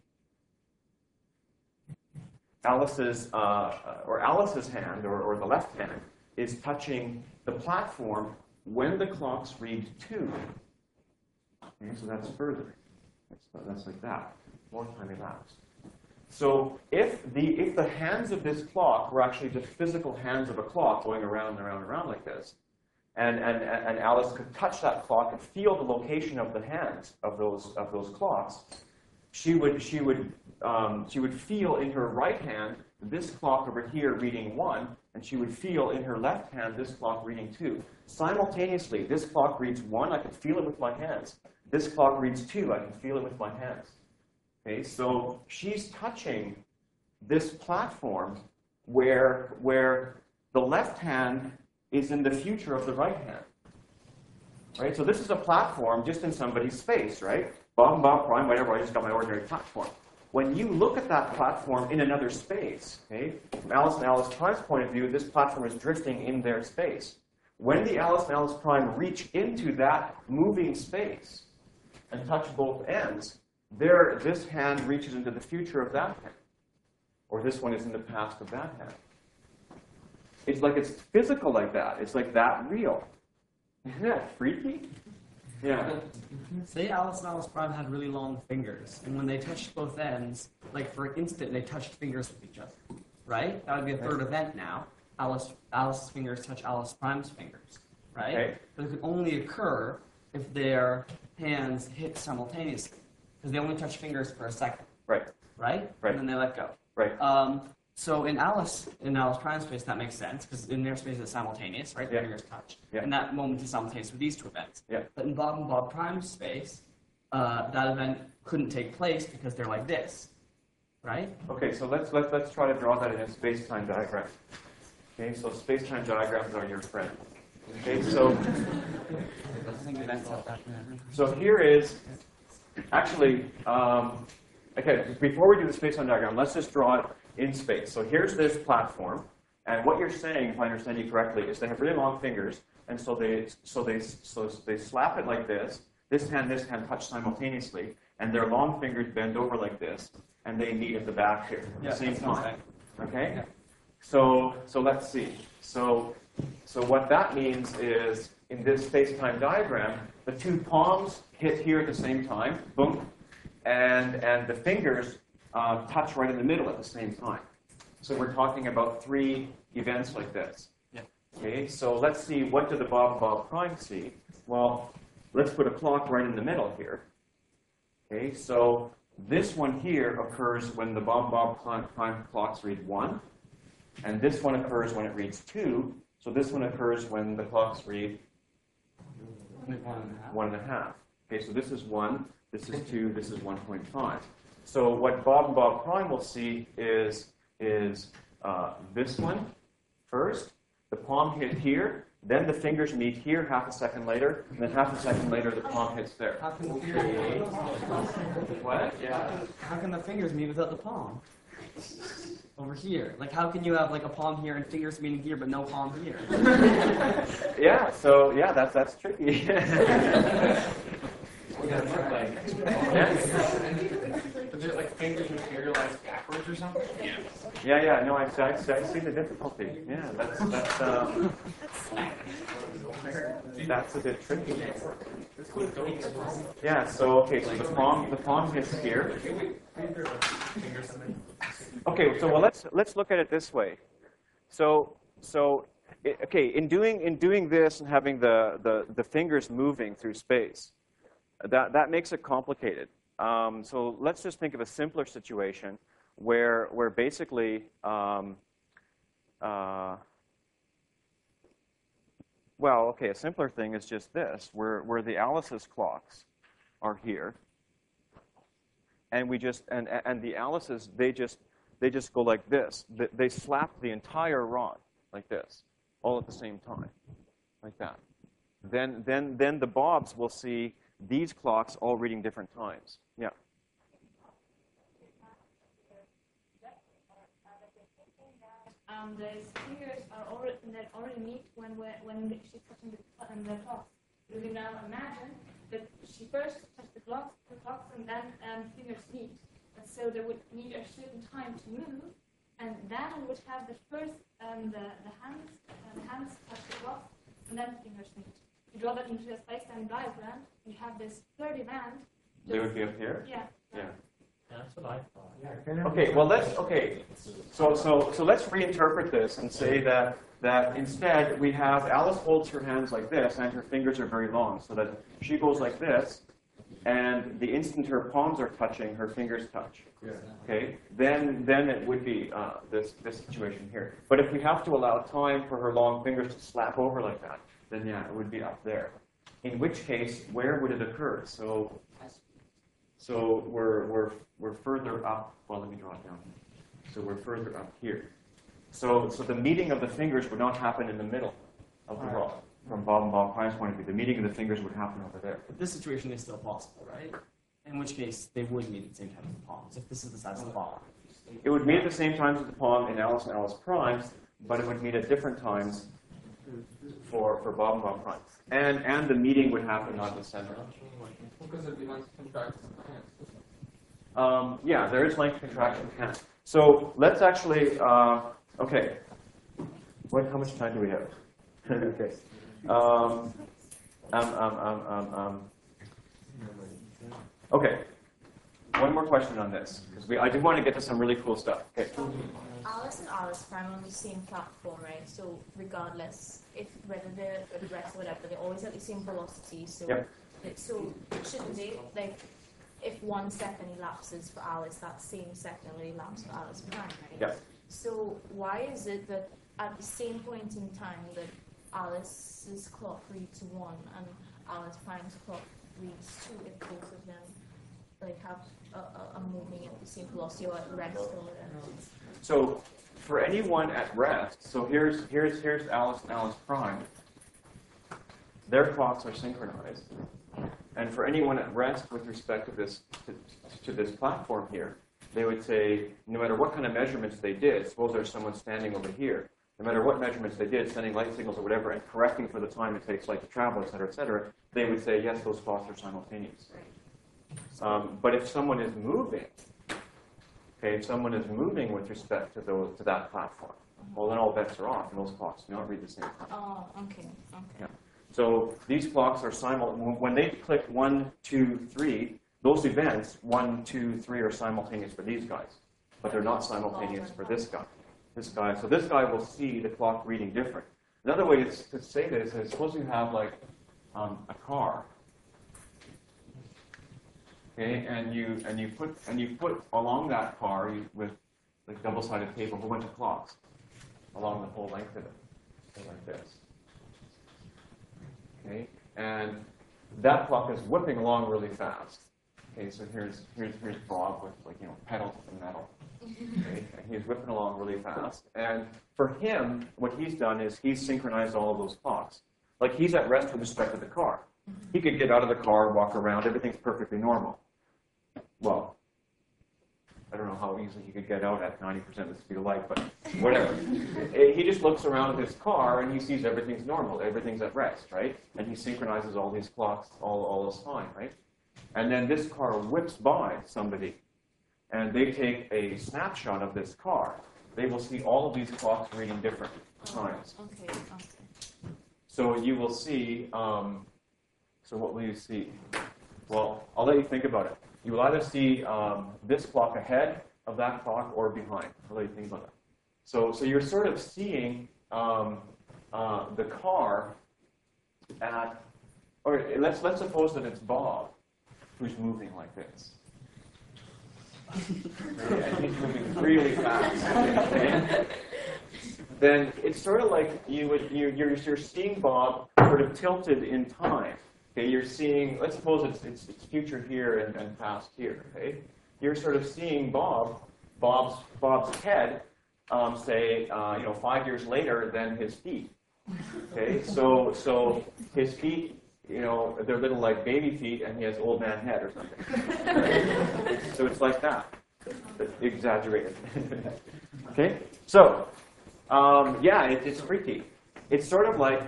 Alice's hand, or the left hand, is touching the platform when the clocks read 2. Okay, so that's further. That's like that. More time elapsed. So if the hands of this clock were actually just physical hands of a clock going around and around and around like this, and Alice could touch that clock and feel the location of the hands of those clocks, she would feel in her right hand this clock over here reading 1, and she would feel in her left hand this clock reading 2. Simultaneously, this clock reads 1, I can feel it with my hands. This clock reads 2, I can feel it with my hands. Okay, so she's touching this platform where the left hand is in the future of the right hand. Right? So this is a platform just in somebody's space, right? Bob and Bob Prime, whatever, I just got my ordinary platform. When you look at that platform in another space, okay, from Alice and Alice Prime's point of view, this platform is drifting in their space. When the Alice and Alice Prime reach into that moving space and touch both ends, this hand reaches into the future of that hand. Or this one is in the past of that hand. It's like it's physical like that. It's like that real. Isn't that freaky? Yeah. Say Alice and Alice Prime had really long fingers, and when they touched both ends, like for an instant, they touched fingers with each other, right? That would be a third event now. Alice's fingers touch Alice Prime's fingers, right? Okay. But it could only occur if their hands hit simultaneously, because they only touch fingers for a second, Right. right? Right. And then they let go. Right. So in Alice Prime space, that makes sense, because in their space it's simultaneous, right? The Yeah. fingers touch. Yeah. And that moment is simultaneous with these two events. Yeah. But in Bob and Bob Prime space, that event couldn't take place because they're like this, right? Okay, so let's try to draw that in a space-time diagram. Okay, so space-time diagrams are your friend. Okay, so here is actually okay. Before we do the space-time diagram, let's just draw it in space. So here's this platform, and what you're saying, if I understand you correctly, is they have really long fingers, and so they slap it like this. This hand touch simultaneously, and their long fingers bend over like this, and they meet at the back here at the same time. Okay? So let's see. So what that means is, in this space-time diagram, the two palms hit here at the same time, boom, and the fingers touch right in the middle at the same time. So we're talking about 3 events like this. Yeah. Okay, so let's see, what do the Bob and Bob Prime see? Well, let's put a clock right in the middle here. Okay, so this one here occurs when the Bob and Bob Prime clocks read 1, and this one occurs when it reads 2. So this one occurs when the clocks read 1.5. Okay, so this is 1, this is 2, this is 1.5. So what Bob and Bob Prime will see is this one first, the palm hit here, then the fingers meet here half a second later, and then half a second later the palm hits there. How can the fingers What? Yeah. How can the fingers meet without the palm? Over here. Like, how can you have like a palm here and fingers meeting here, but no palm here? Yeah. So yeah, that's tricky. Yeah. Is it like fingers materialized backwards or something? Yeah. No, I see the difficulty. Yeah, that's a bit tricky. Yeah. So okay. So the palm hits here. Okay. So well, let's look at it this way. Okay. In doing this and having the fingers moving through space, that makes it complicated. So let's just think of a simpler situation where basically, well, okay, a simpler thing is just this, where the Alice's clocks are here, and we just and the Alice's they just go like this. They slap the entire rod like this, all at the same time, like that. Then the Bobs will see these clocks all reading different times. Yeah. The fingers are already meet when she's touching the clocks. You can now imagine that she first touched the clocks, and then fingers meet. And so they would need a certain time to move, and then we would have the first the hands touch the clocks, and then fingers meet. You draw that into a space-time diagram, you have this third event. They would be up here? Yeah. Yeah. That's what I thought. Okay, well so let's reinterpret this and say that instead we have Alice holds her hands like this and her fingers are very long, so that she goes like this, and the instant her palms are touching, her fingers touch. Yeah. Okay, then it would be this situation here. But if we have to allow time for her long fingers to slap over like that, then yeah, it would be up there. In which case, where would it occur? So we're further up. Well, let me draw it down. So we're further up here. So the meeting of the fingers would not happen in the middle of the rod. From Bob and Bob Prime's point of view, the meeting of the fingers would happen over there. But this situation is still possible, right? In which case, they would meet at the same time as the palms, if this is the size of the palm. It would meet at the same times as the palm in Alice and Alice Primes, but it would meet at different times for Bob and Bob Primes. And the meeting would happen not in the center. Because it'd be like contraction. Yeah, there is length contraction count. So let's actually, okay. How much time do we have? Okay. Okay. One more question on this, because I did want to get to some really cool stuff. Okay. Alice and Alice prime on the same platform, right? So regardless, if whether they're at rest or whatever, they're always at the same velocity. So, Yep. so shouldn't they, like, if 1 second elapses for Alice, that same second will elapse for Alice prime, right? Yep. So why is it that at the same point in time that Alice's clock reads 1 and Alice prime's clock reads 2 if both of them like have a moving at the same velocity or at rest or whatever? So for anyone at rest, so here's Alice and Alice prime. Their clocks are synchronized. And for anyone at rest with respect to this platform here, they would say, no matter what kind of measurements they did, suppose there's someone standing over here, no matter what measurements they did, sending light signals or whatever, and correcting for the time it takes light to travel, et cetera, they would say, yes, those clocks are simultaneous. But if someone is moving, okay, if someone is moving with respect to that platform, well, then all bets are off, and those clocks do not read the same time. Oh, okay, okay. Yeah. So these clocks are when they click 1, 2, 3, those events, 1, 2, 3, are simultaneous for these guys, but they're not simultaneous for this guy. So this guy will see the clock reading different. Another way to say this is, suppose you have like a car, okay, and you put along that car with like double-sided tape a whole bunch of clocks along the whole length of it, like this. Okay, and that clock is whipping along really fast. Okay, so here's Bob with, like, pedals of metal. Okay, and he's whipping along really fast. And for him, what he's done is he's synchronized all of those clocks. Like, he's at rest with respect to the car. He could get out of the car, walk around, everything's perfectly normal. Well, I don't know how easily he could get out at 90% of the speed of light, but whatever. He just looks around at his car and he sees everything's normal, everything's at rest, right? And he synchronizes all these clocks all this time, right? And then this car whips by somebody, and they take a snapshot of this car. They will see all of these clocks reading different times. Okay, okay. So you will see, so what will you see? Well, I'll let you think about it. You will either see this clock ahead of that clock or behind. I'll let you think about that. So you're sort of seeing the car at, or let's suppose that it's Bob who's moving like this. And he's moving really fast. Okay? Then it's sort of like you're seeing Bob sort of tilted in time. Okay, you're seeing, let's suppose it's future here and past here. Okay, you're sort of seeing Bob's head, say 5 years later than his feet. Okay, so his feet, they're little like baby feet, and he has old man head or something. Right? So it's like that, exaggerated. Okay, so it's freaky. It's sort of like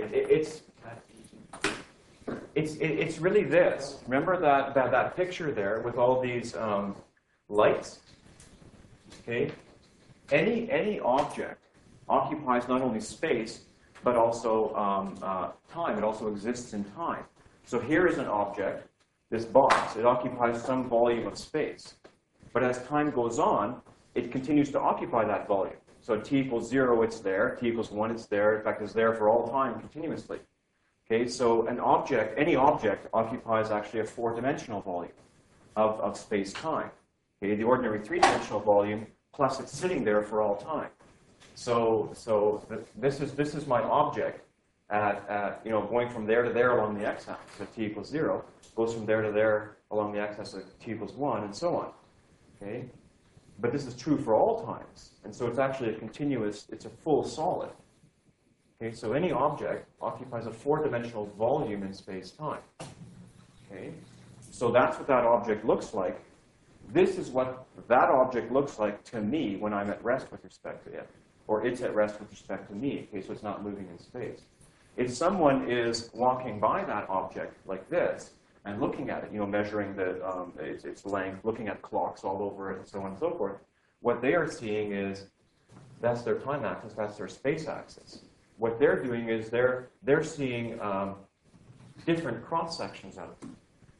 It's really this. Remember that picture there with all these lights? Okay? Any object occupies not only space, but also time. It also exists in time. So here is an object, this box. It occupies some volume of space. But as time goes on, it continues to occupy that volume. So t equals 0, it's there. T equals 1, it's there. In fact, it's there for all time continuously. Okay, so any object occupies actually a 4-dimensional volume of space-time. Okay, the ordinary 3-dimensional volume, plus it's sitting there for all time. So this is my object at going from there to there along the x-axis at t equals 0, goes from there to there along the x-axis at t equals 1, and so on. Okay, but this is true for all times, and so it's actually a continuous. It's a full solid. Okay, so any object occupies a 4-dimensional volume in space-time. Okay, so that's what that object looks like. This is what that object looks like to me when I'm at rest with respect to it, or it's at rest with respect to me. Okay, so it's not moving in space. If someone is walking by that object like this and looking at it, measuring its length, looking at clocks all over it, and so on and so forth, what they are seeing is that's their time axis, that's their space axis. What they're doing is they're seeing different cross sections of it.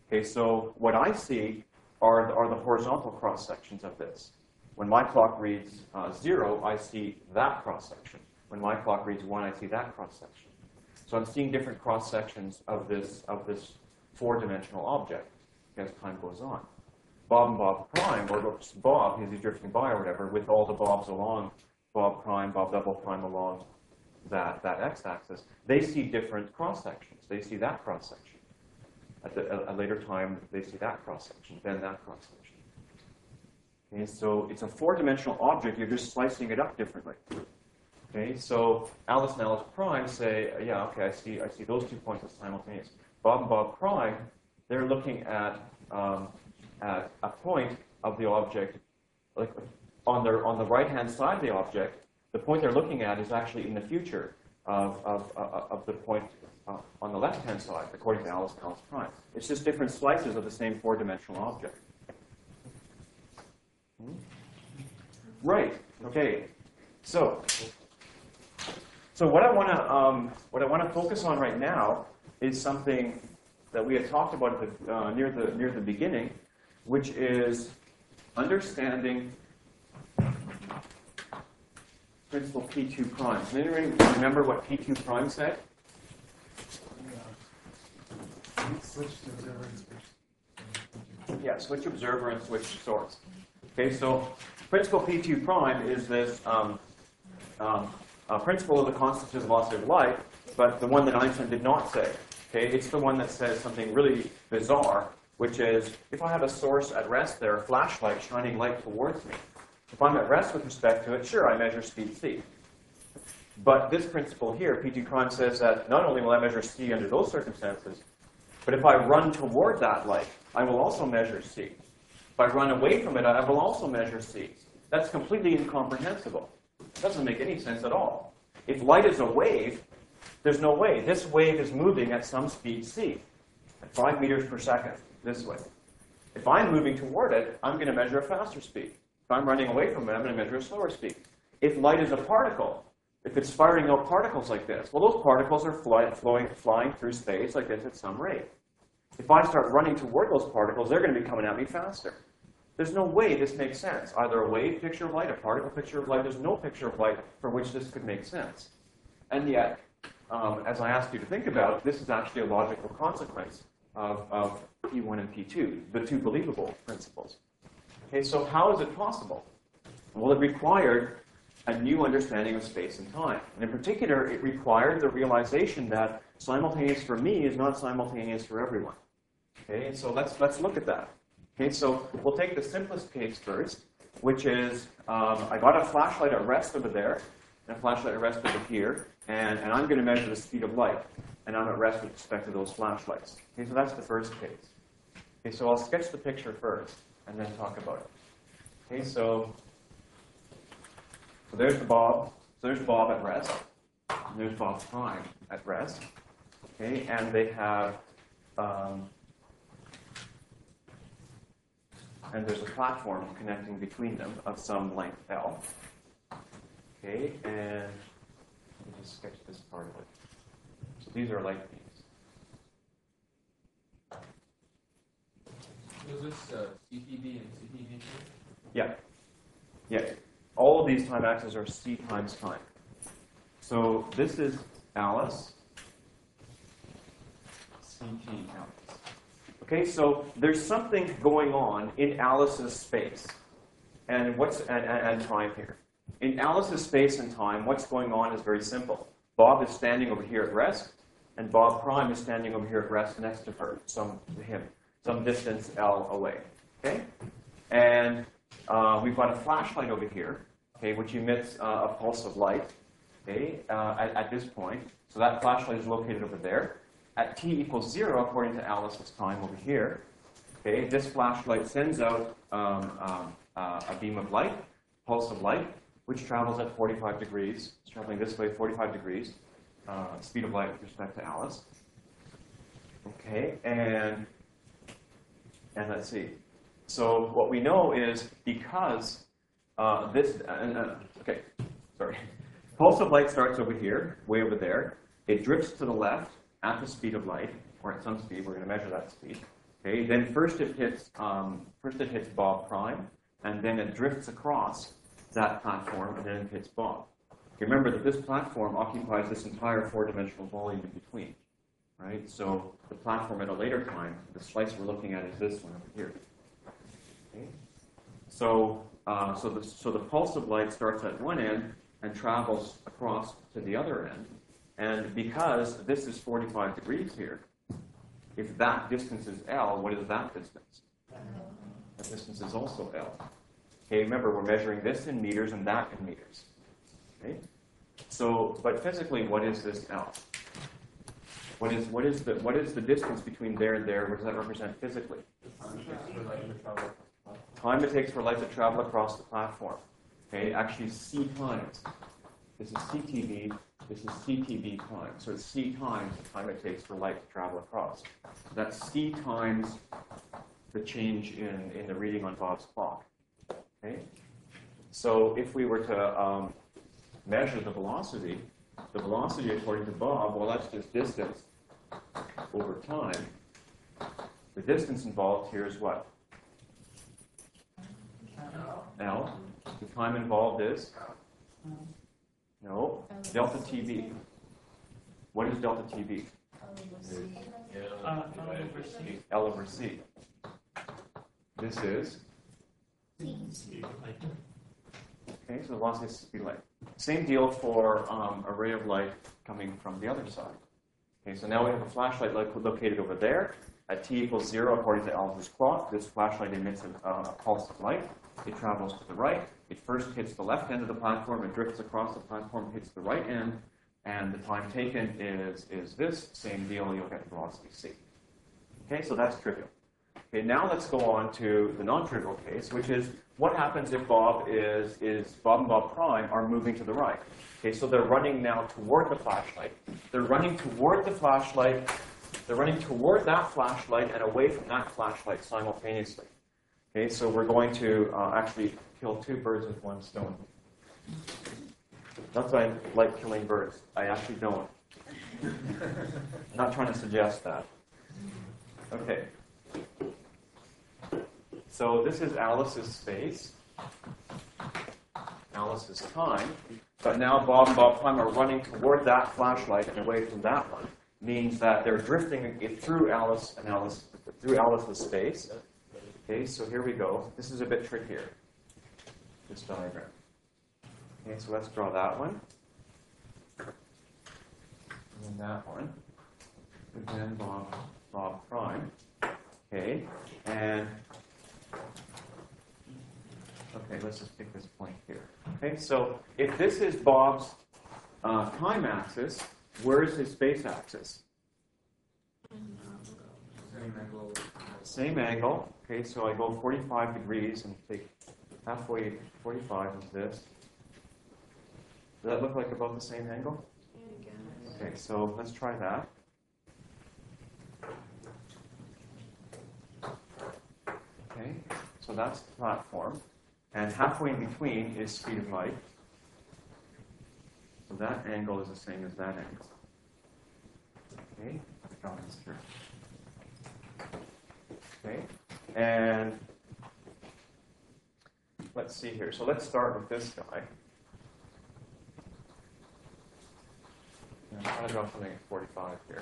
Okay, so what I see are the horizontal cross sections of this. When my clock reads 0, I see that cross section. When my clock reads 1, I see that cross section. So I'm seeing different cross sections of this four-dimensional object as time goes on. Bob and Bob prime, or Bob, as he's drifting by or whatever, with all the Bobs along, Bob prime, Bob double prime along that x-axis, they see different cross sections. They see that cross section. At a later time, they see that cross section, then that cross section. Okay, so it's a four-dimensional object. You're just slicing it up differently. Okay, so Alice and Alice prime say, yeah, okay, I see those 2 points as simultaneous. Bob and Bob prime, they're looking at a point of the object, like on the right-hand side of the object. The point they're looking at is actually in the future of the point on the left-hand side, according to Alice and Alice prime. It's just different slices of the same four-dimensional object. Right. Okay. So what I want to focus on right now is something that we had talked about at near the beginning, which is understanding principle P2 prime. Does anyone remember what P2 prime said? Switch to observer and switch. Yeah, switch observer and switch source. Okay, so principle P2 prime is this principle of the constants of velocity of light, but the one that Einstein did not say. Okay, it's the one that says something really bizarre, which is if I have a source at rest there, a flashlight shining light towards me, if I'm at rest with respect to it, sure, I measure speed c. But this principle here, P2 prime, says that not only will I measure c under those circumstances, but if I run toward that light, I will also measure c. If I run away from it, I will also measure c. That's completely incomprehensible. It doesn't make any sense at all. If light is a wave, there's no way. This wave is moving at some speed c, at 5 meters per second, this way. If I'm moving toward it, I'm going to measure a faster speed. If I'm running away from it, I'm going to measure a slower speed. If light is a particle, if it's firing out particles like this, well, those particles are flying through space like this at some rate. If I start running toward those particles, they're going to be coming at me faster. There's no way this makes sense. Either a wave picture of light, a particle picture of light, there's no picture of light for which this could make sense. And yet, as I asked you to think about, this is actually a logical consequence of P1 and P2, the two believable principles. Okay, so how is it possible? Well, it required a new understanding of space and time. And in particular, it required the realization that simultaneous for me is not simultaneous for everyone. Okay, and so let's look at that. Okay, so we'll take the simplest case first, which is I got a flashlight at rest over there, and a flashlight at rest over here, and I'm going to measure the speed of light, and I'm at rest with respect to those flashlights. Okay, so that's the first case. Okay, so I'll sketch the picture first, and then talk about it. Okay, so there's the Bob. So there's Bob at rest, and there's Bob prime at rest. Okay, and they have, and there's a platform connecting between them of some length L. Okay, and let me just sketch this part of it. So these are light beams. Was this CPB and CPB? Yeah. Yeah. All of these time axes are c times time. So this is Alice. CT Alice. Okay, so there's something going on in Alice's space and time here. In Alice's space and time, what's going on is very simple. Bob is standing over here at rest, and Bob prime is standing over here at rest next to her, some distance L away. Okay? And we've got a flashlight over here, okay, which emits a pulse of light, okay, at this point. So that flashlight is located over there. At t equals 0, according to Alice's time over here, okay, this flashlight sends out a beam of light, pulse of light, which travels at 45 degrees. It's traveling this way, 45 degrees, speed of light with respect to Alice. Okay, and let's see. So what we know is because okay, sorry. Pulse of light starts over here, way over there. It drifts to the left at the speed of light, or at some speed. We're going to measure that speed. Okay, then first it hits Bob prime, and then it drifts across that platform, and then it hits Bob. Remember that this platform occupies this entire four-dimensional volume in between, right? So the platform at a later time, the slice we're looking at is this one over here. Okay? So the pulse of light starts at one end and travels across to the other end. And because this is 45 degrees here, if that distance is L, what is that distance? That distance is also L. Okay, remember, we're measuring this in meters and that in meters. Okay? So, but physically, what is this L? What is the distance between there and there? What does that represent physically? Time it takes for light to travel across the platform. Okay, actually C times. This is CTB, this is CTB time. So it's C times the time it takes for light to travel across. So that's C times the change in the reading on Bob's clock. Okay? So if we were to measure the velocity according to Bob, well, that's just distance over time. The distance involved here is what? L. The time involved is? No. Delta TB. What is delta TB? L over C. This is? Okay, so the velocity is speed of light. Same deal for a ray of light coming from the other side. Okay, so now we have a flashlight located over there. At t equals 0, according to Alva's clock, this flashlight emits a pulse of light. It travels to the right. It first hits the left end of the platform. It drifts across the platform, hits the right end, and the time taken is this. Same deal, you'll get velocity c. Okay, so that's trivial. Okay, now let's go on to the non-trivial case, which is what happens if Bob and Bob prime are moving to the right. Okay, so they're running now toward the flashlight. They're running toward the flashlight. They're running toward that flashlight and away from that flashlight simultaneously. Okay, so we're going to actually kill two birds with one stone. Not that I like killing birds. I actually don't. I'm not trying to suggest that. Okay. So this is Alice's space, Alice's time, but now Bob and Bob prime are running toward that flashlight and away from that one. Means that they're drifting through through Alice's space. Okay, so here we go. This is a bit trickier, this diagram. Okay, so let's draw that one. And then that one. And then Bob prime. Okay, and okay, let's just pick this point here. Okay, so if this is Bob's time axis, where is his space axis? Same angle. Okay, so I go 45 degrees and take halfway 45 is this. Does that look like about the same angle? Okay, so let's try that. Okay, so that's the platform. And halfway in between is speed of light. So that angle is the same as that angle. Okay, let's draw this here. Okay, and let's see here. So let's start with this guy. I'm trying to draw something at 45 here.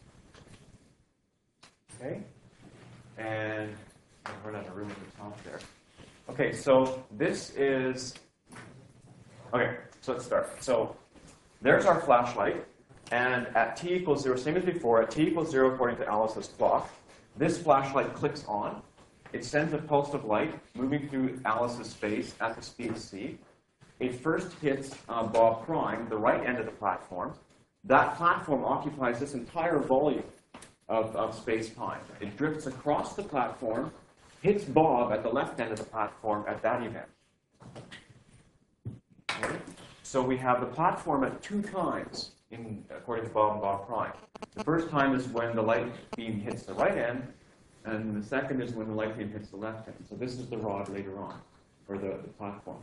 Okay, and I'm run out of room at the top there. Okay, so this is, okay, so let's start. So there's our flashlight, and at t equals 0, same as before, at t equals 0 according to Alice's clock, this flashlight clicks on. It sends a pulse of light moving through Alice's space at the speed c. It first hits Bob prime, the right end of the platform. That platform occupies this entire volume of space-time. It drifts across the platform, hits Bob at the left end of the platform at that event. Okay? So we have the platform at two times, according to Bob and Bob prime. The first time is when the light beam hits the right end, and the second is when the light beam hits the left end. So this is the rod later on, or the platform.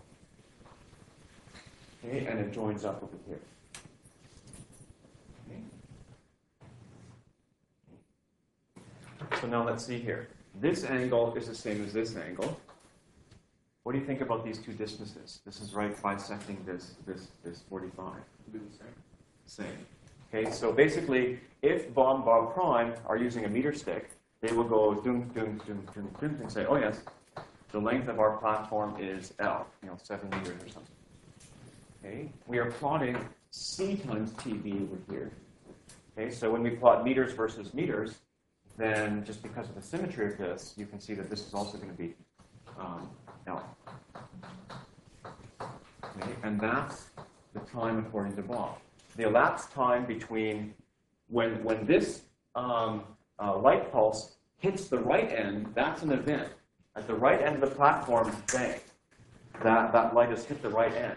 Okay, and it joins up over here. Okay. so now let's see here. This angle is the same as this angle. What do you think about these two distances? This is right bisecting this 45. Do the same. Same. Okay, so basically, if Bob and Bob prime are using a meter stick, they will go doom, doom, doom, doom, doom, and say, oh yes, the length of our platform is L, 7 meters or something. Okay, we are plotting C times TB over here. Okay, so when we plot meters versus meters, then just because of the symmetry of this, you can see that this is also going to be L. Okay, and that's the time according to Bob. The elapsed time between when this light pulse hits the right end, that's an event. At the right end of the platform, bang, that light has hit the right end.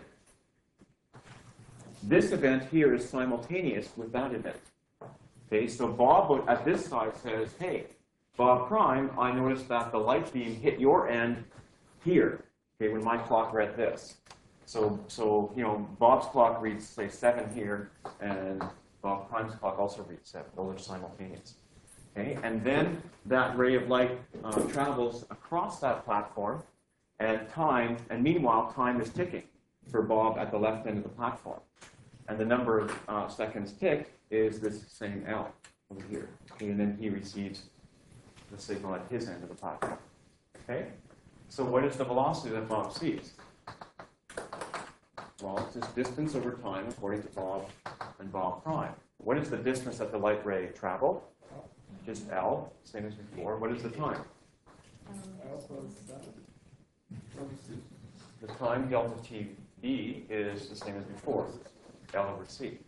This event here is simultaneous with that event. Okay, so Bob at this side says, hey, Bob prime, I noticed that the light beam hit your end here, okay, when my clock read this. So Bob's clock reads, say, 7 here, and Bob prime's clock also reads 7. Those are simultaneous. Okay, and then that ray of light travels across that platform, and meanwhile, time is ticking for Bob at the left end of the platform. And the number of seconds ticked is this same L over here. Okay, and then he receives the signal at his end of the platform. Okay? So what is the velocity that Bob sees? Well, it's this distance over time according to Bob and Bob prime. What is the distance that the light ray traveled? Just L, same as before. What is the time? The time delta TB is the same as before, L over C.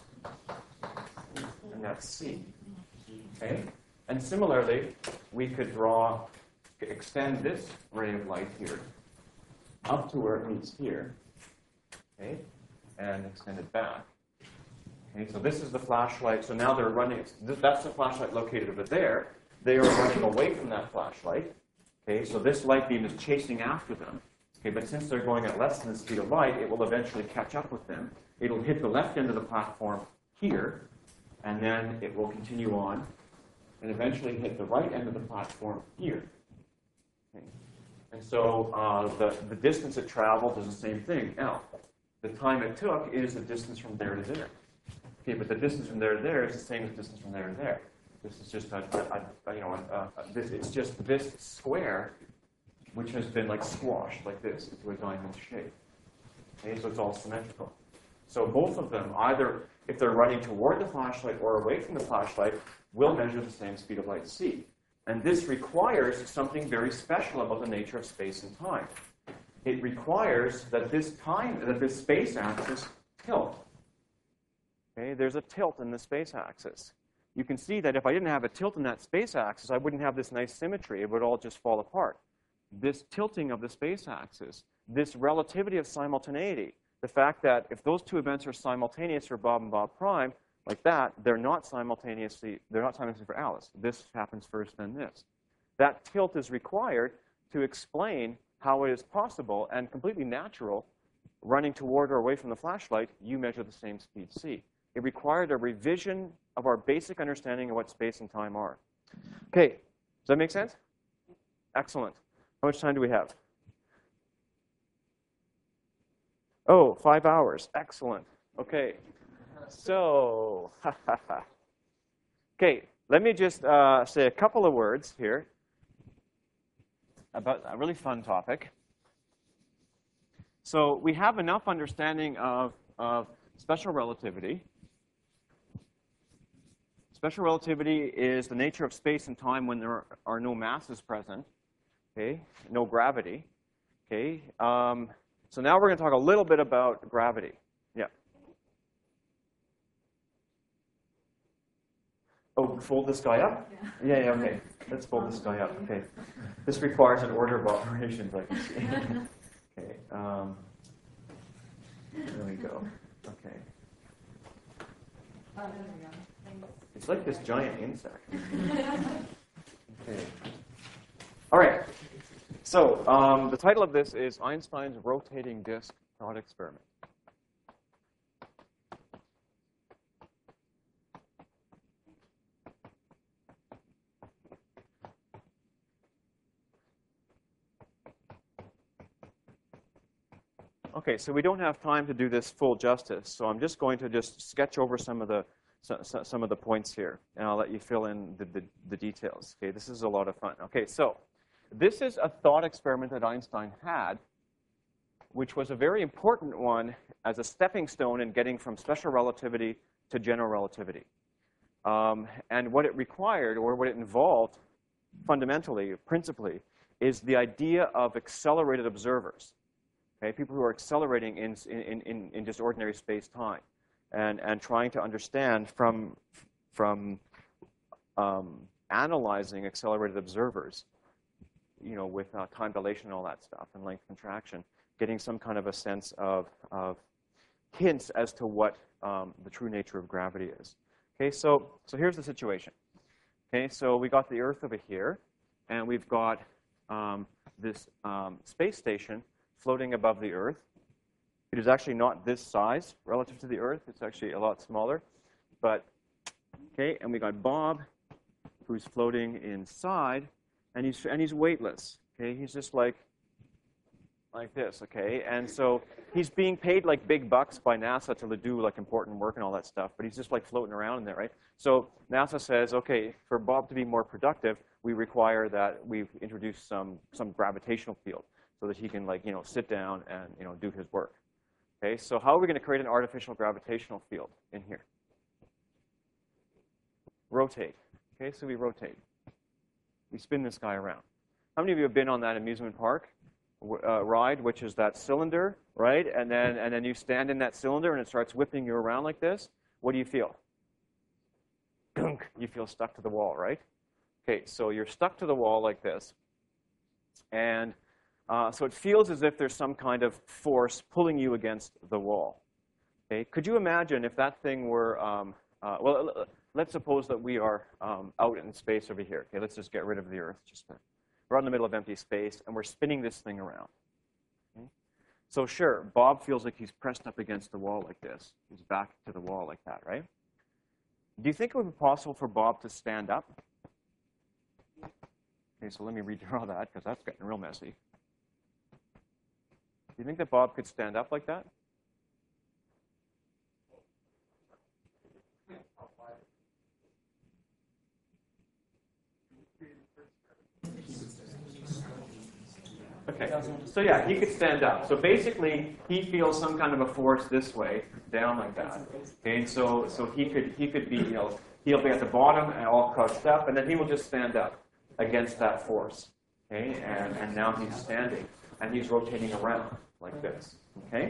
And that's C. Okay? And similarly, we could extend this ray of light here up to where it meets here, okay, and extend it back. Okay, so this is the flashlight. So now they're running, that's the flashlight located over there. They are running away from that flashlight. Okay, so this light beam is chasing after them. Okay, but since they're going at less than the speed of light, it will eventually catch up with them. It'll hit the left end of the platform here, and then it will continue on, and eventually hit the right end of the platform here. Okay. And so the distance it traveled is the same thing, L. The time it took is the distance from there to there. Okay, but the distance from there to there is the same as the distance from there to there. This is just it's just this square, which has been like squashed like this into a diamond shape. Okay, so it's all symmetrical. So both of them, either if they're running toward the flashlight or away from the flashlight, will measure the same speed of light c. And this requires something very special about the nature of space and time. It requires that this space axis tilt. Okay, there's a tilt in the space axis. You can see that if I didn't have a tilt in that space axis, I wouldn't have this nice symmetry. It would all just fall apart. This tilting of the space axis, this relativity of simultaneity, the fact that if those two events are simultaneous for Bob and Bob prime, like that, they're not simultaneously for Alice. This happens first, then this. That tilt is required to explain how it is possible and completely natural, running toward or away from the flashlight, you measure the same speed c. It required a revision of our basic understanding of what space and time are. Okay, does that make sense? Excellent. How much time do we have? Oh, 5 hours. Excellent. Okay. So, okay, let me just say a couple of words here about a really fun topic. So we have enough understanding of special relativity. Special relativity is the nature of space and time when there are no masses present, okay, no gravity, okay. So now we're going to talk a little bit about gravity. Yeah. Oh, fold this guy up? Yeah, okay. Let's fold this guy up. Okay. This requires an order of operations, I can see. Okay. There we go. Okay. It's like this giant insect. Okay. All right. So the title of this is Einstein's Rotating Disk Thought Experiment. Okay, so we don't have time to do this full justice, so I'm just going to just sketch over some of the points here, and I'll let you fill in the details. Okay, this is a lot of fun. Okay, so this is a thought experiment that Einstein had, which was a very important one as a stepping stone in getting from special relativity to general relativity. And what it required, or what it involved, fundamentally, principally, is the idea of accelerated observers. Okay, people who are accelerating in just ordinary space-time, and trying to understand from analyzing accelerated observers, you know, with time dilation and all that stuff, and length contraction, getting some kind of a sense of hints as to what the true nature of gravity is. Okay, so here's the situation. Okay, so we got the Earth over here, and we've got this space station floating above the Earth. It is actually not this size relative to the Earth. It's actually a lot smaller. But, okay, and we got Bob, who's floating inside, and he's weightless. Okay, he's just like this, okay? And so he's being paid like big bucks by NASA to do like important work and all that stuff, but he's just like floating around in there, right? So NASA says, okay, for Bob to be more productive, we require that we introduce some gravitational field so that he can, like, you know, sit down and, you know, do his work. Okay, so how are we going to create an artificial gravitational field in here? Rotate. Okay, so we rotate. We spin this guy around. How many of you have been on that amusement park ride, which is that cylinder, right? And then you stand in that cylinder and it starts whipping you around like this? What do you feel? You feel stuck to the wall, right? Okay, so you're stuck to the wall like this. And so it feels as if there's some kind of force pulling you against the wall. Okay, could you imagine if that thing were, well, let's suppose that we are out in space over here. Okay, let's just get rid of the Earth. We're out in the middle of empty space, and we're spinning this thing around. Okay? So sure, Bob feels like he's pressed up against the wall like this. He's back to the wall like that, right? Do you think it would be possible for Bob to stand up? Okay, so let me redraw that, because that's getting real messy. Do you think that Bob could stand up like that? Okay, so yeah, he could stand up. So basically, he feels some kind of a force this way, down like that. Okay, and so he could be, you know, he'll be at the bottom and all crouched up, and then he will just stand up against that force. Okay, and now he's standing, and he's rotating around like this. Okay.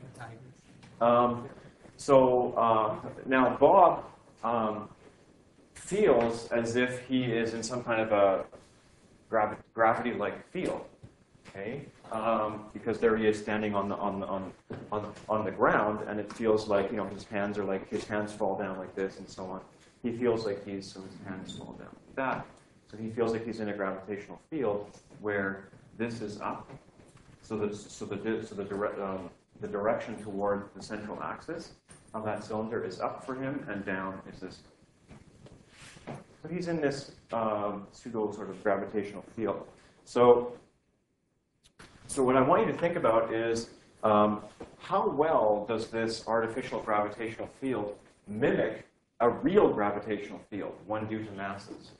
Now Bob feels as if he is in some kind of a gravity-like field. Okay, because there he is standing on the ground, and it feels like, you know, his hands fall down like this and so on. He feels like his hands fall down like that. So he feels like he's in a gravitational field where this is up. So the direction toward the central axis of that cylinder is up for him, and down is this. So he's in this pseudo sort of gravitational field. So what I want you to think about is how well does this artificial gravitational field mimic a real gravitational field, one due to masses?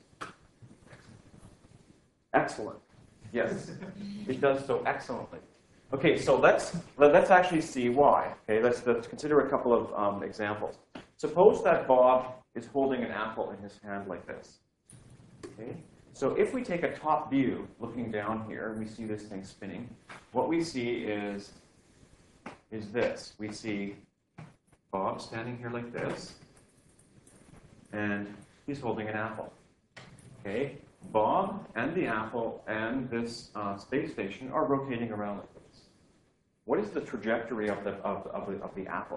Excellent. Yes, it does so excellently. Okay, so let's actually see why. Okay, let's consider a couple of examples. Suppose that Bob is holding an apple in his hand like this. Okay. So if we take a top view, looking down here, we see this thing spinning. What we see is this. We see Bob standing here like this, and he's holding an apple. Okay, Bob and the apple and this space station are rotating around like this. What is the trajectory of the apple?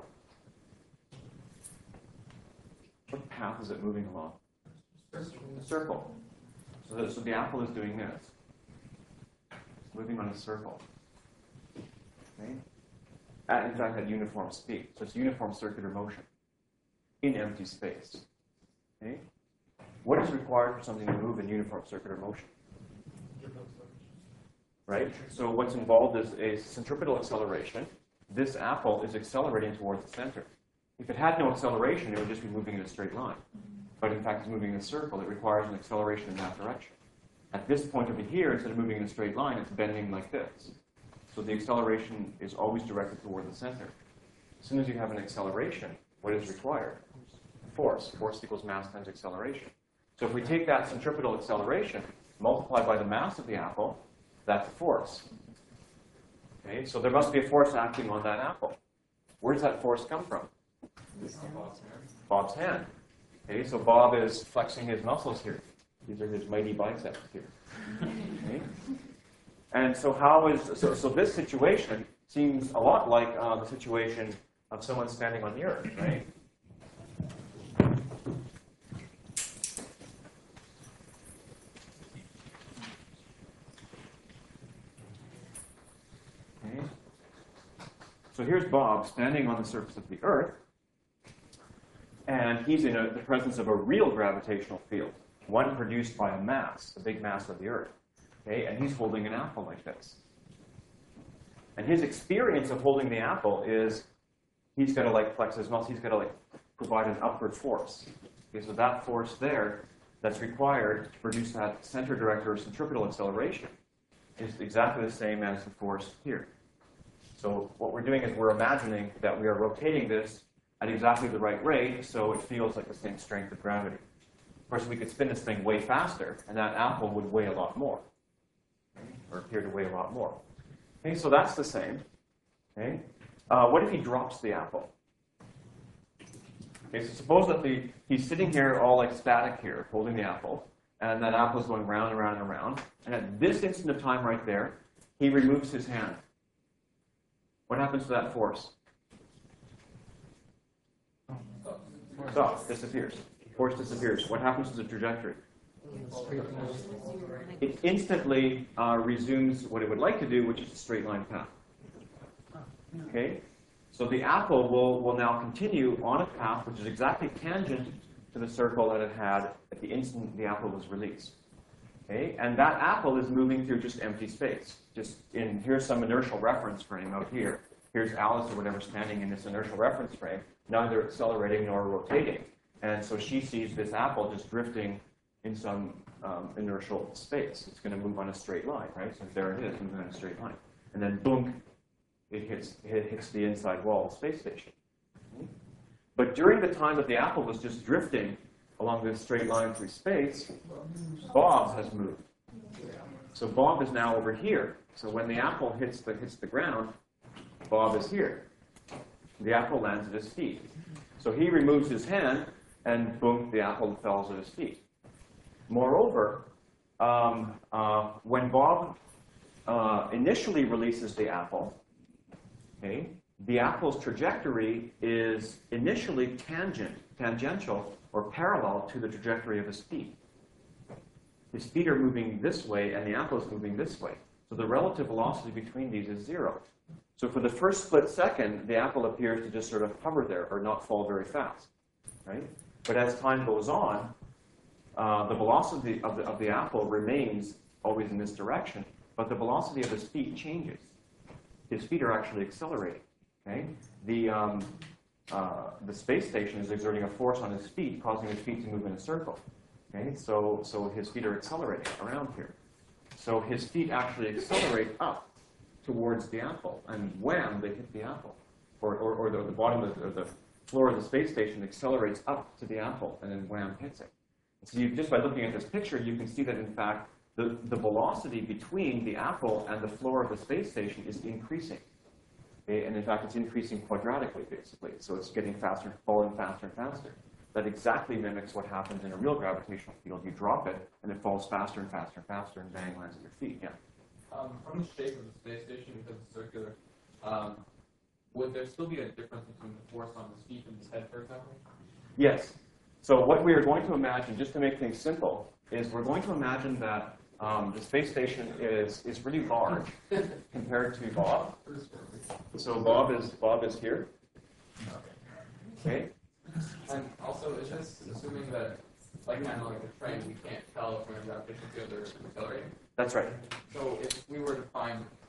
What path is it moving along? A circle. So the apple is doing this. It's moving on a circle. Okay? In fact, at uniform speed. So it's uniform circular motion in empty space. Okay? What is required for something to move in uniform circular motion? Right? So what's involved is a centripetal acceleration, this apple is accelerating towards the center. If it had no acceleration, it would just be moving in a straight line. But in fact, it's moving in a circle. It requires an acceleration in that direction. At this point over here, instead of moving in a straight line, it's bending like this. So the acceleration is always directed toward the center. As soon as you have an acceleration, what is required? Force. Force equals mass times acceleration. So if we take that centripetal acceleration, multiply by the mass of the apple, that's force. Okay, so there must be a force acting on that apple. Where does that force come from? Bob's hand. Okay, so Bob is flexing his muscles here. These are his mighty biceps here. Okay? And so so this situation seems a lot like the situation of someone standing on the earth, right? Okay. So here's Bob standing on the surface of the earth, and he's in the presence of a real gravitational field, one produced by a mass, the big mass of the earth. Okay, and he's holding an apple like this. And his experience of holding the apple is he's got to flex his muscles, he's got to provide an upward force. Okay, so that force there that's required to produce that center directed or centripetal acceleration is exactly the same as the force here. So what we're doing is we're imagining that we are rotating this at exactly the right rate, so it feels like the same strength of gravity. Of course, we could spin this thing way faster, and that apple would weigh a lot more, or appear to weigh a lot more. Okay, so that's the same. Okay, what if he drops the apple? Okay, so suppose that he's sitting here all static here, holding the apple, and that apple is going round and round and round, and at this instant of time right there, he removes his hand. What happens to that force? Stops, disappears. Force disappears. What happens to the trajectory? It instantly resumes what it would like to do, which is a straight line path. Okay? So the apple will now continue on a path which is exactly tangent to the circle that it had at the instant the apple was released. Okay? And that apple is moving through just empty space. Here's some inertial reference frame out here. Here's Alice or whatever standing in this inertial reference frame, neither accelerating nor rotating. And so she sees this apple just drifting in some inertial space. It's going to move on a straight line, right? So there it is, moving on a straight line. And then boom, it hits the inside wall of the space station. Okay? But during the time that the apple was just drifting along this straight line through space, Bob has moved. So Bob is now over here. So when the apple hits the ground, Bob is here. The apple lands at his feet. So he removes his hand, and boom, the apple falls at his feet. Moreover, when Bob initially releases the apple, okay, the apple's trajectory is initially tangential, or parallel to the trajectory of his feet. His feet are moving this way, and the apple is moving this way. So the relative velocity between these is 0. So for the first split second, the apple appears to just sort of hover there or not fall very fast, right? But as time goes on, the velocity of the apple remains always in this direction, but the velocity of his feet changes. His feet are actually accelerating, okay? The space station is exerting a force on his feet, causing his feet to move in a circle, okay? So his feet are accelerating around here. So his feet actually accelerate up towards the apple, and wham, they hit the apple. Or the bottom of the floor of the space station accelerates up to the apple, and then wham, hits it. So just by looking at this picture, you can see that, in fact, the velocity between the apple and the floor of the space station is increasing. Okay? And in fact, it's increasing quadratically, basically. So it's getting faster, falling faster and faster. That exactly mimics what happens in a real gravitational field. You drop it, and it falls faster and faster and faster, and bang, lands at your feet. Yeah. From the shape of the space station, because it's circular, would there still be a difference between the force on his feet and his head, for example? Yes. So what we are going to imagine, just to make things simple, is we're going to imagine that the space station is really large compared to Bob. So Bob is here. Okay. And also, is this assuming that, kind of like a train, we can't tell if we're in a gravitational field or accelerating? That's right. So if we were to find a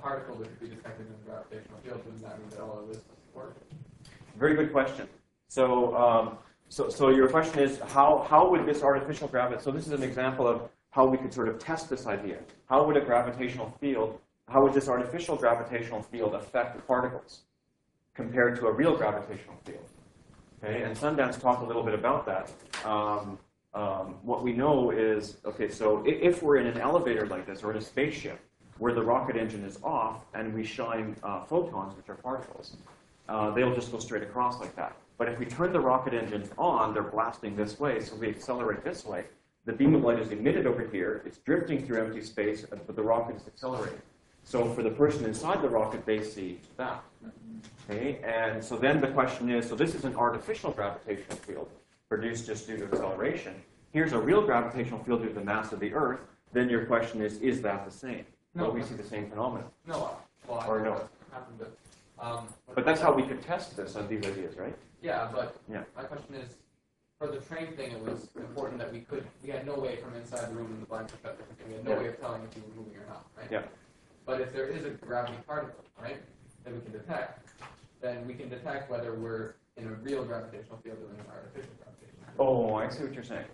particle that could be detected in the gravitational field, wouldn't that mean that all of this work? Very good question. So, so your question is, how would this artificial gravity, so this is an example of how we could sort of test this idea. How would a gravitational field, how would this artificial gravitational field affect the particles compared to a real gravitational field? Okay, and Sundance talked a little bit about that. What we know is, okay, so if we're in an elevator like this, or in a spaceship, where the rocket engine is off, and we shine photons, which are particles, they'll just go straight across like that. But if we turn the rocket engines on, they're blasting this way, so we accelerate this way. The beam of light is emitted over here, it's drifting through empty space, but the rocket is accelerating. So for the person inside the rocket, they see that. Okay, and so then the question is, so this is an artificial gravitational field produced just due to acceleration. Here's a real gravitational field due to the mass of the Earth. Then your question is that the same? No. Will we see the same phenomenon? No, well, I Or think no. that happened, but But that's how we could test this on these ideas, right? yeah, but Yeah. my question is, for the train thing, it was important that we had no way from inside the room in the blind perspective, we had no Yeah. way of telling if you were moving or not, right? Yeah. But if there is a gravity particle, right, that we can detect, then we can detect whether we're in a real gravitational field or in an artificial gravitational field. Oh, I see what you're saying.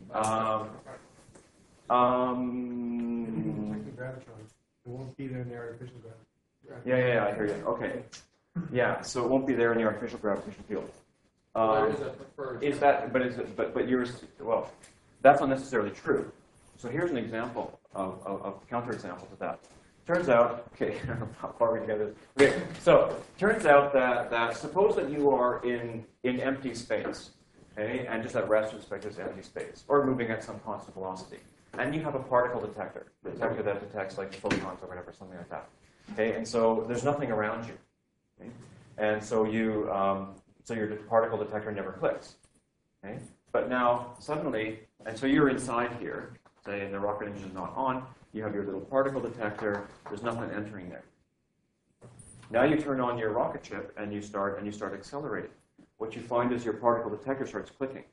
Detecting gravitron. It won't be there in the artificial gravity. Yeah, I hear you. Okay. Yeah, so it won't be there in the artificial gravitational field. There is a preferred. Is that? But yours? Well, that's not necessarily true. So here's an example of counterexample to that. Turns out, okay, how far we can get this. Okay, so turns out that suppose that you are in empty space, okay, and just at rest with respect to this empty space, or moving at some constant velocity, and you have a particle detector that detects like photons or whatever, something like that. Okay, and so there's nothing around you, okay? And so you so your particle detector never clicks. Okay, but now suddenly, and so you're inside here, say, and the rocket engine is not on. You have your little particle detector. There's nothing entering there. Now you turn on your rocket ship and you start accelerating. What you find is your particle detector starts clicking.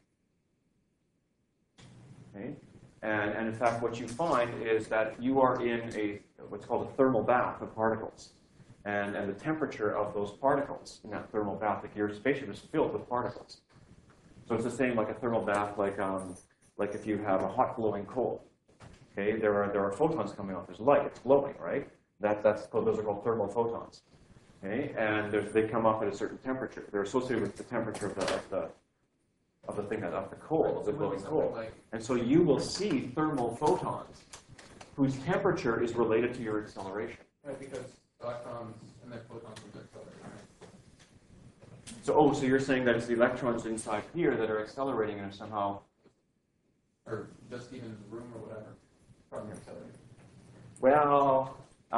Okay? And in fact, what you find is that you are in what's called a thermal bath of particles. And the temperature of those particles in that thermal bath, like your spaceship is filled with particles. So it's the same like a thermal bath, like if you have a hot glowing coal. Okay, there are photons coming off. There's light. It's glowing, right? Those are called thermal photons. Okay, and they come off at a certain temperature. They're associated with the temperature of the thing of the coal, of the glowing coal. And so you will see thermal photons whose temperature is related to your acceleration. Right, because electrons and then photons are accelerating, right? So you're saying that it's the electrons inside here that are accelerating and are somehow. Or just even the room or whatever, from accelerating. Well,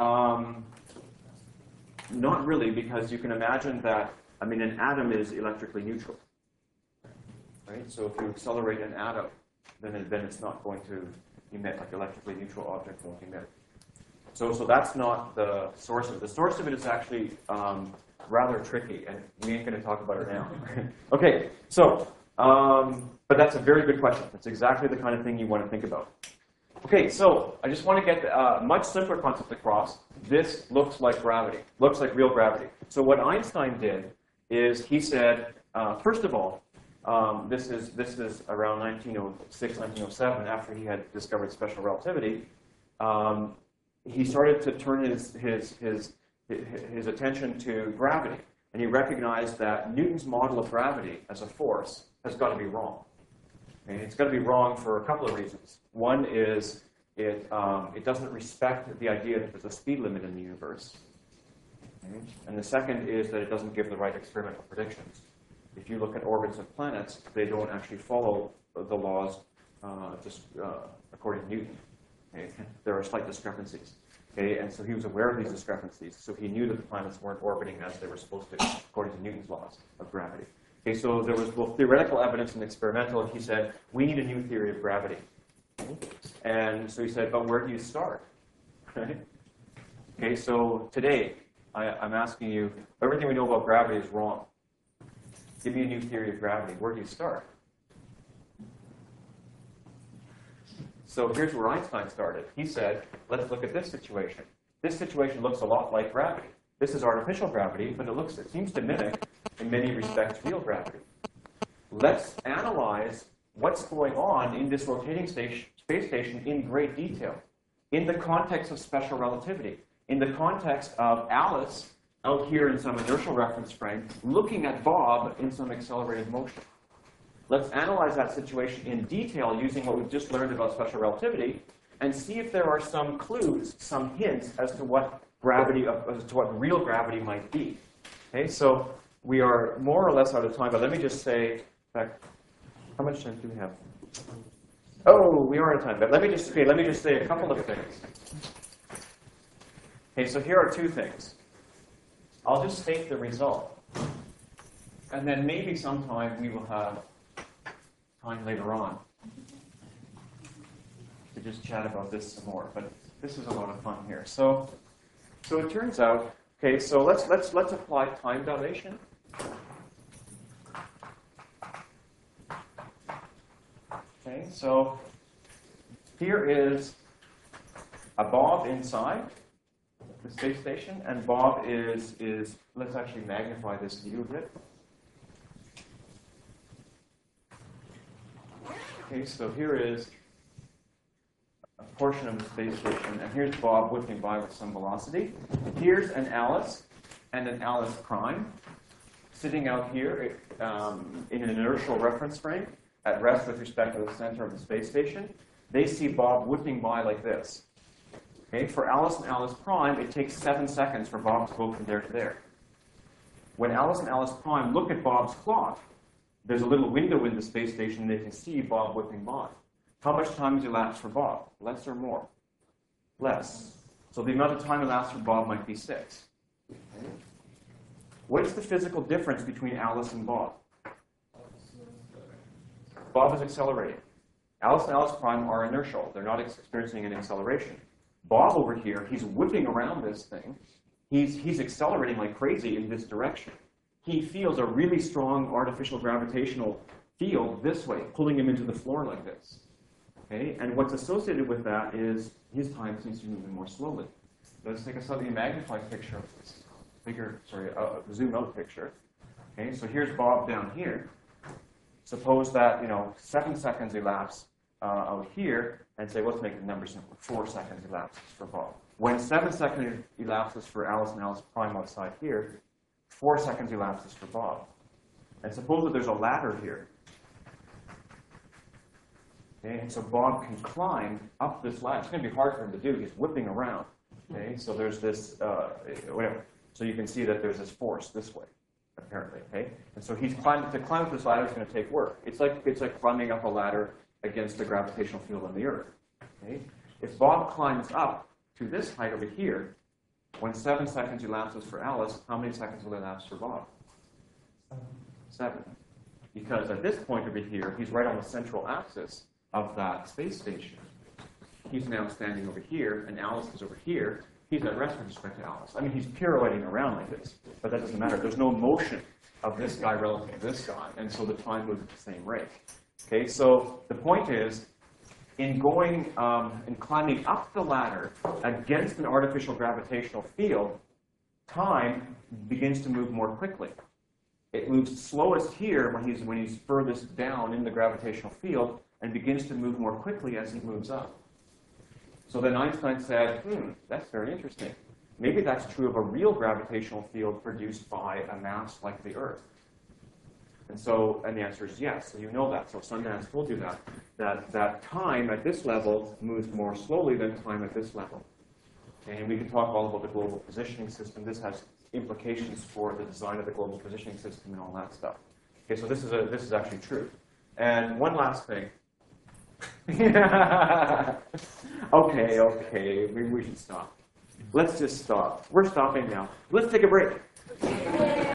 not really, because you can imagine that, an atom is electrically neutral, right? So if you accelerate an atom, then it's not going to emit, like electrically neutral object won't emit. So that's not the source of it. The source of it is actually rather tricky, and we ain't going to talk about it now. Okay, so, but that's a very good question. That's exactly the kind of thing you want to think about. Okay, so I just want to get a much simpler concept across. This looks like gravity, looks like real gravity. So what Einstein did is he said, first of all, this is around 1906, 1907, after he had discovered special relativity. He started to turn his attention to gravity, and he recognized that Newton's model of gravity as a force has got to be wrong. And it's got to be wrong for a couple of reasons. One is it doesn't respect the idea that there's a speed limit in the universe. Okay? And the second is that it doesn't give the right experimental predictions. If you look at orbits of planets, they don't actually follow the laws according to Newton. Okay? There are slight discrepancies. Okay? And so he was aware of these discrepancies. So he knew that the planets weren't orbiting as they were supposed to, according to Newton's laws of gravity. Okay, so there was both theoretical evidence and experimental, and he said, we need a new theory of gravity. Okay? And so he said, but where do you start? Right? Okay, so today, I'm asking you, everything we know about gravity is wrong. Give me a new theory of gravity. Where do you start? So here's where Einstein started. He said, let's look at this situation. This situation looks a lot like gravity. This is artificial gravity, but it seems to mimic, in many respects, real gravity. Let's analyze what's going on in this rotating space station in great detail, in the context of special relativity, in the context of Alice out here in some inertial reference frame, looking at Bob in some accelerated motion. Let's analyze that situation in detail using what we've just learned about special relativity, and see if there are some clues, some hints as to what real gravity might be. Okay, so we are more or less out of time, but let me just say, in fact, how much time do we have? Oh, we are out of time, but let me just say a couple of things. Okay, so here are two things. I'll just state the result, and then maybe sometime we will have time later on to just chat about this some more. But this is a lot of fun here. So it turns out, okay, so let's apply time dilation. Okay, so here is a Bob inside the space station, and Bob is let's actually magnify this view a bit. Okay, so here is a portion of the space station, and here's Bob whipping by with some velocity. Here's an Alice and an Alice prime sitting out here in an inertial reference frame at rest with respect to the center of the space station. They see Bob whipping by like this. Okay, for Alice and Alice prime, it takes 7 seconds for Bob to go from there to there. When Alice and Alice prime look at Bob's clock, there's a little window in the space station, and they can see Bob whipping by. How much time has elapsed for Bob? Less or more? Less. So the amount of time elapsed for Bob might be 6. Okay. What's the physical difference between Alice and Bob? Bob is accelerating. Alice and Alice prime are inertial. They're not experiencing an acceleration. Bob over here, he's whipping around this thing. He's accelerating like crazy in this direction. He feels a really strong artificial gravitational field this way, pulling him into the floor like this. Okay? And what's associated with that is his time seems to be moving more slowly. Let's take a slightly magnified picture of this. A zoom out picture. Okay, so here's Bob down here. Suppose that 7 seconds elapse out here, and say, let's make the number simple. 4 seconds elapses for Bob. When 7 seconds elapses for Alice and Alice prime outside here, 4 seconds elapses for Bob. And suppose that there's a ladder here. Okay, and so Bob can climb up this ladder. It's going to be hard for him to do. He's whipping around. Okay, so there's this, whatever. So you can see that there's this force this way, apparently. Okay, and so to climb up this ladder is going to take work. It's like climbing up a ladder against the gravitational field on the Earth. Okay, if Bob climbs up to this height over here, when 7 seconds elapses for Alice, how many seconds will elapse for Bob? 7. Because at this point over here, he's right on the central axis of that space station. He's now standing over here, and Alice is over here. He's at rest with respect to Alice. I mean, he's pirouetting around like this, but that doesn't matter. There's no motion of this guy relative to this guy, and so the time moves at the same rate. Okay, so the point is, in going and climbing up the ladder against an artificial gravitational field, time begins to move more quickly. It moves slowest here when he's furthest down in the gravitational field, and begins to move more quickly as he moves up. So then Einstein said, that's very interesting. Maybe that's true of a real gravitational field produced by a mass like the Earth. And the answer is yes. So you know that. So Sundance told you that time at this level moves more slowly than time at this level. And we can talk all about the global positioning system. This has implications for the design of the global positioning system and all that stuff. Okay, so this is actually true. And one last thing. Okay, we should stop. Let's just stop. We're stopping now. Let's take a break.